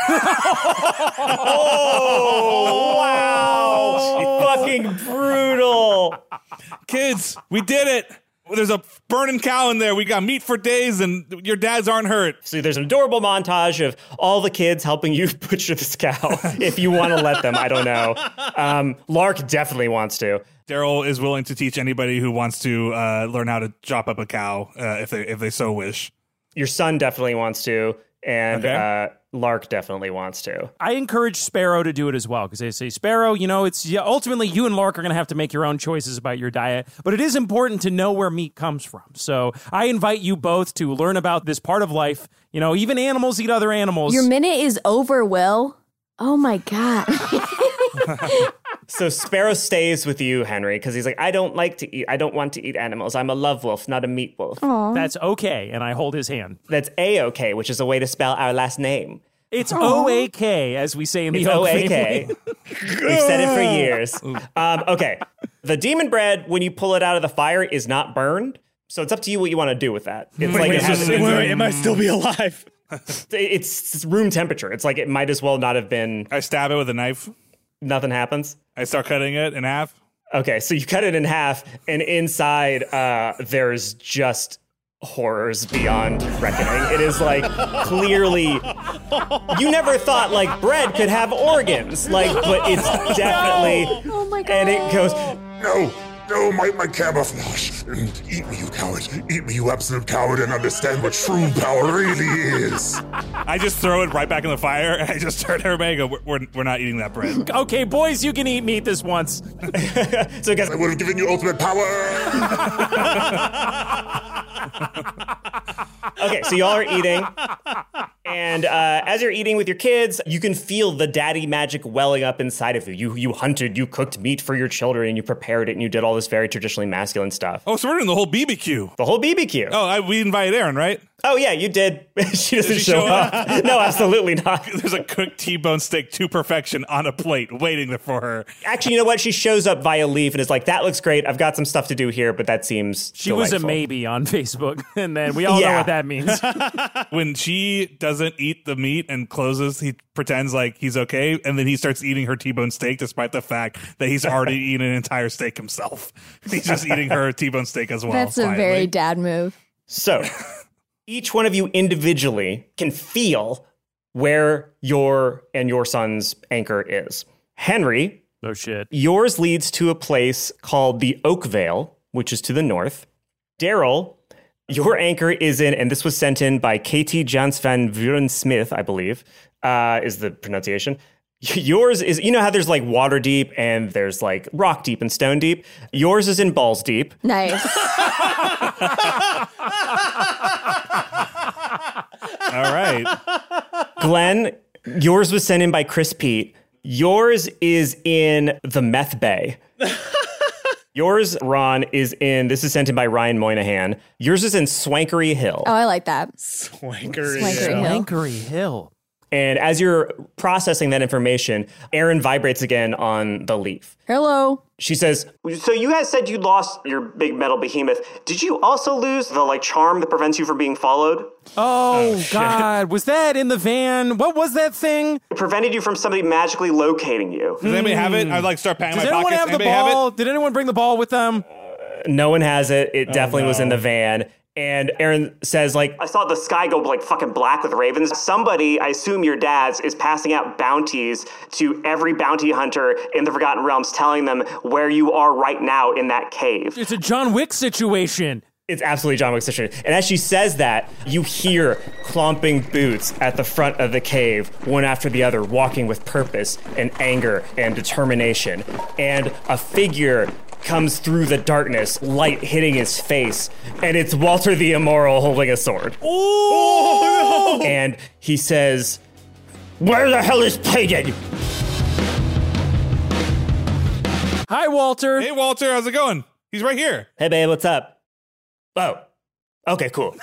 Oh, wow. Fucking brutal. Kids, we did it. There's a burning cow in there. We got meat for days, and your dads aren't hurt. So there's an adorable montage of all the kids helping you butcher this cow, if you want to let them. I don't know. Lark definitely wants to. Daryl is willing to teach anybody who wants to learn how to chop up a cow if they so wish. Your son definitely wants to, and Lark definitely wants to. I encourage Sparrow to do it as well, because they say, Sparrow, you know, it's ultimately you and Lark are going to have to make your own choices about your diet, but it is important to know where meat comes from. So I invite you both to learn about this part of life. You know, even animals eat other animals. Your minute is over, Will. Oh my God. So Sparrow stays with you, Henry, because he's like, I don't want to eat animals. I'm a love wolf, not a meat wolf. Aww. That's okay. And I hold his hand. That's A-OK, which is a way to spell our last name. It's O-A-K, as we say in the O-A-K. We've said it for years. Okay. The demon bread, when you pull it out of the fire, is not burned. So it's up to you what you want to do with that. It's wait, it might still be alive. It's room temperature. It's like it might as well not have been. I stab it with a knife. Nothing happens. I start cutting it in half. Okay, so you cut it in half, and inside there's just horrors beyond reckoning. It is like clearly you never thought like bread could have organs, like, but it's definitely. Oh my God! And it goes No, my camouflage. Eat me, you coward. Eat me, you absolute coward, and understand what true power really is. I just throw it right back in the fire, and I just turn to everybody and go, we're not eating that bread. Okay, boys, you can eat meat this once. So I guess I would have given you ultimate power. Okay, so y'all are eating. And as you're eating with your kids, you can feel the daddy magic welling up inside of you. You hunted, you cooked meat for your children, and you prepared it, and you did all this very traditionally masculine stuff. Oh, so we're doing the whole BBQ. The whole BBQ. Oh, we invited Erin, right? Oh, yeah, you did. She doesn't show up. No, absolutely not. There's a cooked T-bone steak to perfection on a plate waiting for her. Actually, you know what? She shows up via Leaf and is like, that looks great. I've got some stuff to do here, but that seems She was a maybe on Facebook, and then we all know what that means. When she doesn't eat the meat and closes, he pretends like he's okay, and then he starts eating her T-bone steak despite the fact that he's already eaten an entire steak himself. He's just eating her T-bone steak as well. That's a very dad move. So, each one of you individually can feel where your and your son's anchor is. Henry, oh shit, yours leads to a place called the Oakvale, which is to the north. Daryl, your anchor is in, and this was sent in by Katie Jans van Vuren Smith, I believe, is the pronunciation. Yours is, you know how there's like water deep and there's like rock deep and stone deep? Yours is in balls deep. Nice. All right. Glenn, yours was sent in by Chris Pete. Yours is in the Meth Bay. Yours, Ron, is in, this is sent in by Ryan Moynihan. Yours is in Swankery Hill. Oh, I like that. Swankery Hill. And as you're processing that information, Erin vibrates again on the Leaf. Hello. She says, so you guys said you lost your big metal behemoth. Did you also lose the charm that prevents you from being followed? Oh God, was that in the van? What was that thing? It prevented you from somebody magically locating you. Does anybody have it? I'd start patting Does my anyone pockets. have the ball? Did anyone bring the ball with them? No one has it. It definitely was in the van. And Erin says, I saw the sky go fucking black with ravens. Somebody, I assume your dad's, is passing out bounties to every bounty hunter in the Forgotten Realms, telling them where you are right now in that cave. It's a John Wick situation. It's absolutely John Wick situation. And as she says that, you hear clomping boots at the front of the cave, one after the other, walking with purpose and anger and determination. And a figure comes through the darkness, light hitting his face, and it's Walter the Immoral holding a sword. Oh, no! And he says, "Where the hell is Pagan?" Hi, Walter. Hey, Walter, how's it going? He's right here. Hey, babe, what's up? Oh, okay, cool.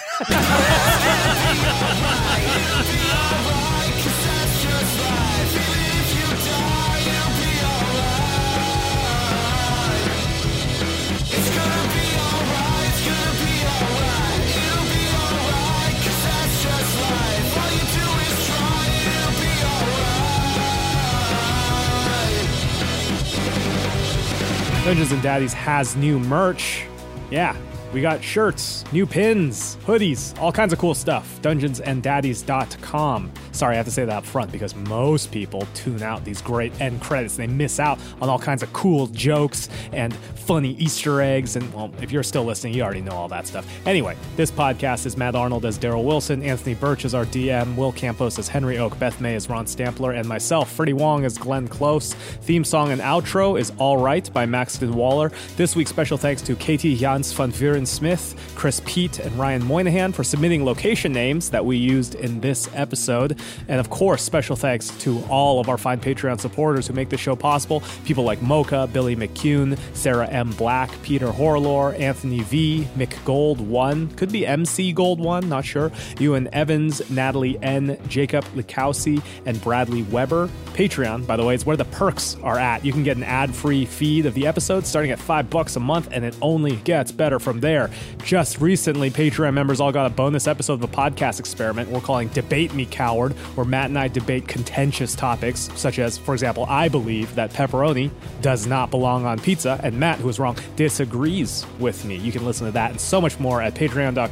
Dungeons and Daddies has new merch. Yeah, we got shirts, new pins, hoodies, all kinds of cool stuff. DungeonsandDaddies.com. Sorry, I have to say that up front because most people tune out these great end credits. They miss out on all kinds of cool jokes and funny Easter eggs. And, well, if you're still listening, you already know all that stuff. Anyway, this podcast is Matt Arnold as Daryl Wilson, Anthony Birch as our DM, Will Campos as Henry Oak, Beth May as Ron Stampler, and myself, Freddie Wong as Glenn Close. Theme song and outro is All Right by Maxton Waller. This week's special thanks to Katie Jans van Vuren Smith, Chris Pete, and Ryan Moynihan for submitting location names that we used in this episode. And of course, special thanks to all of our fine Patreon supporters who make the show possible. People like Mocha, Billy McCune, Sarah M. Black, Peter Horlor, Anthony V, Mick Gold 1, could be MC Gold 1, not sure, Ewan Evans, Natalie N, Jacob Likowski, and Bradley Weber. Patreon, by the way, is where the perks are at. You can get an ad-free feed of the episodes starting at $5 a month, and it only gets better from there. Just recently, Patreon members all got a bonus episode of a podcast experiment we're calling Debate Me Coward, where Matt and I debate contentious topics, such as, for example, I believe that pepperoni does not belong on pizza, and Matt, who is wrong, disagrees with me. You can listen to that and so much more at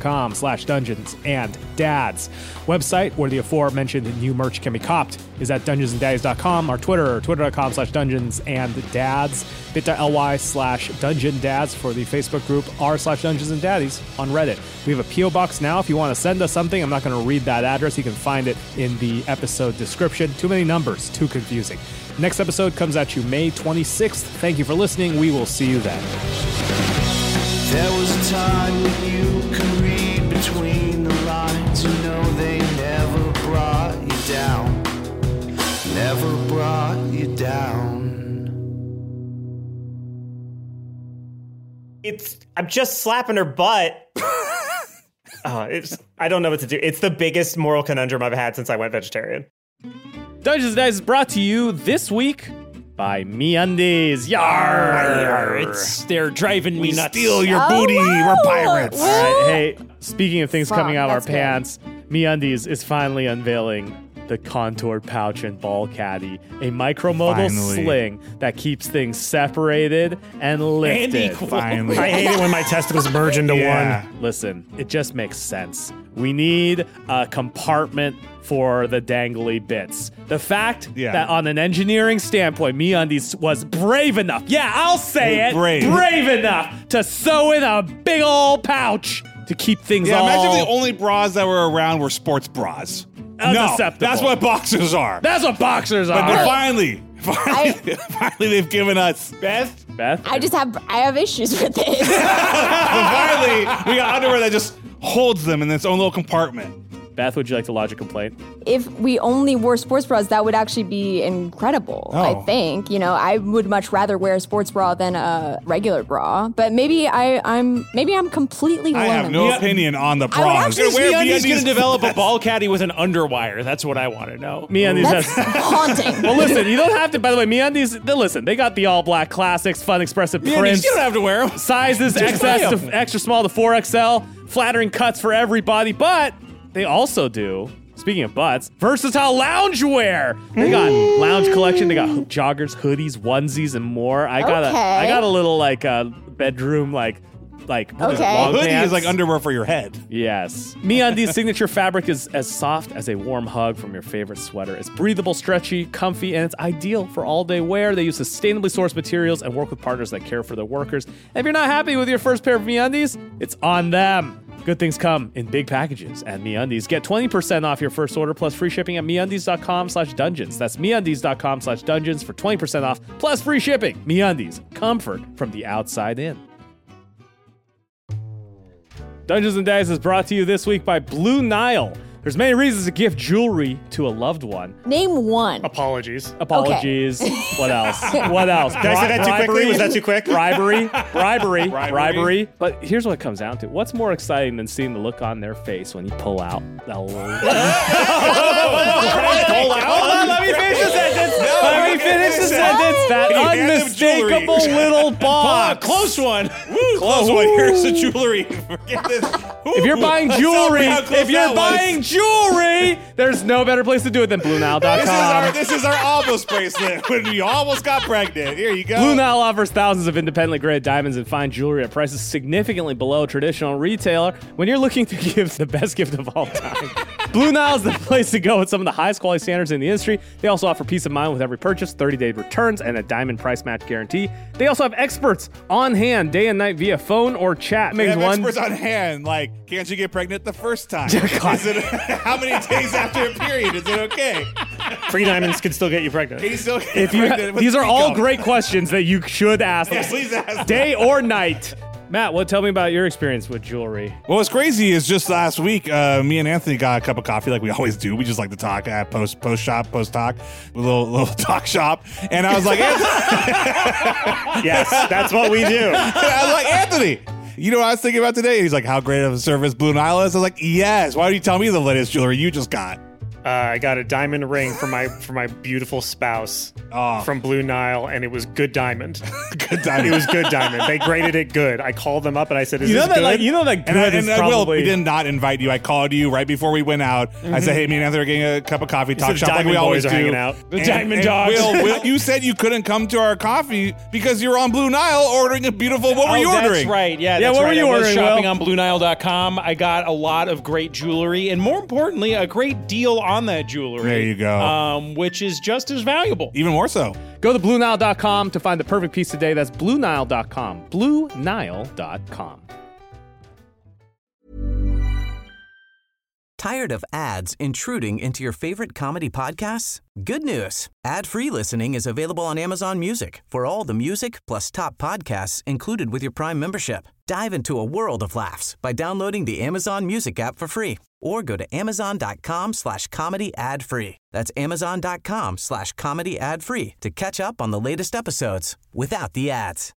patreon.com/dungeonsanddads. Website where the aforementioned new merch can be copped is at dungeonsanddads.com. Our Twitter, twitter.com/dungeonsanddads, bit.ly/dungeondads for the Facebook group, r/dungeonsandaddies on Reddit. We have a P.O. box now if you want to send us something. I'm not going to read that address. You can find it in the episode description. Too many numbers, too confusing. Next episode comes at you May 26th. Thank you for listening. We will see you then. There was a time when you could read between the lines. You know they never brought I'm just slapping her butt. I don't know what to do. It's the biggest moral conundrum I've had since I went vegetarian. Dungeons and Dice is brought to you this week by MeUndies. Yar! They're driving me nuts. Steal your booty. We're pirates. All right, hey, speaking of things Fuck, coming out of our that's good. pants, MeUndies is finally unveiling the contoured pouch and ball caddy, a micromodal Finally. sling that keeps things separated and lifted. And equal. Finally. I hate it when my testicles merge into Yeah. one. Listen, it just makes sense. We need a compartment for the dangly bits. The fact that on an engineering standpoint, MeUndies was brave enough, I'll say it, brave enough to sew in a big old pouch to keep things all... Imagine if the only bras that were around were sports bras. Unacceptable. No, that's what boxers are. That's what boxers are. But finally, they've given us Beth. I have issues with it. finally, we got underwear that just holds them in its own little compartment. Beth, would you like to lodge a complaint? If we only wore sports bras, that would actually be incredible, I think. You know, I would much rather wear a sports bra than a regular bra. But maybe I'm completely alone. I have no opinion on the would bras. actually MeUndies going to develop a ball caddy with an underwire. That's what I want to know. MeUndies That's has... haunting. Well, listen, you don't have to... By the way, MeUndies, listen, they got the all-black classics, fun, expressive prints. You don't have to wear them. Sizes Just buy XS 'em. to extra small to 4XL, flattering cuts for everybody, but they also do, speaking of butts, versatile loungewear. They got lounge collection, they got joggers, hoodies, onesies, and more. I got a little bedroom what is it, long Hoodie pants? is like underwear for your head. Yes. MeUndies signature fabric is as soft as a warm hug from your favorite sweater. It's breathable, stretchy, comfy, and it's ideal for all-day wear. They use sustainably sourced materials and work with partners that care for their workers. And if you're not happy with your first pair of MeUndies, it's on them. Good things come in big packages at MeUndies. Get 20% off your first order plus free shipping at MeUndies.com/dungeons. That's MeUndies.com/dungeons for 20% off plus free shipping. MeUndies, comfort from the outside in. Dungeons and Dice is brought to you this week by Blue Nile. There's many reasons to gift jewelry to a loved one. Name one. Apologies. What else? What else? Did I say that too quickly? Was that too quick? Bribery. But here's what it comes down to. What's more exciting than seeing the look on their face when you pull out the Hold on, let me finish the sentence. That unmistakable little box. Close one. Close one. Here's the jewelry. Forget this. If you're buying jewelry, there's no better place to do it than BlueNile.com. This is our almost bracelet when we almost got pregnant. Here you go. Blue Nile offers thousands of independently graded diamonds and fine jewelry at prices significantly below traditional retailer. When you're looking to give the best gift of all time, Blue Nile is the place to go with some of the highest quality standards in the industry. They also offer peace of mind with every purchase, 30-day returns, and a diamond price match guarantee. They also have experts on hand day and night via phone or chat. They have experts on hand. Like, can't you get pregnant the first time? How many days after a period is it okay? Free diamonds can still get you pregnant. Can you still get pregnant with These are a all cup? great questions that you should ask. Yeah, please ask. Day or night. Matt, tell me about your experience with jewelry. Well, what's crazy is just last week, me and Anthony got a cup of coffee like we always do. We just like to talk at post talk, a little talk shop. And I was like, yes, that's what we do. I was like, Anthony, you know what I was thinking about today? And he's like, how great of a service Blue Nile is? I was like, yes. Why don't you tell me the latest jewelry you just got? I got a diamond ring for my beautiful spouse from Blue Nile, and it was good diamond. Good diamond. It was good diamond. They graded it good. I called them up and I said, "Is this good?" We did not invite you. I called you right before we went out. I said, "Hey, me and Anthony are getting a cup of coffee, talk shop like we always do." Hanging out. The Diamond Dogs. Will, you said you couldn't come to our coffee because you were on Blue Nile ordering a beautiful. What were you ordering? That's right. Yeah, what were you I was ordering, shopping Will? on BlueNile.com. I got a lot of great jewelry, and more importantly, a great deal on that jewelry. There you go. Which is just as valuable. Even more so. Go to BlueNile.com to find the perfect piece today. That's BlueNile.com. BlueNile.com. Tired of ads intruding into your favorite comedy podcasts? Good news. Ad-free listening is available on Amazon Music for all the music plus top podcasts included with your Prime membership. Dive into a world of laughs by downloading the Amazon Music app for free or go to amazon.com/comedy ad-free. That's amazon.com/comedy ad-free to catch up on the latest episodes without the ads.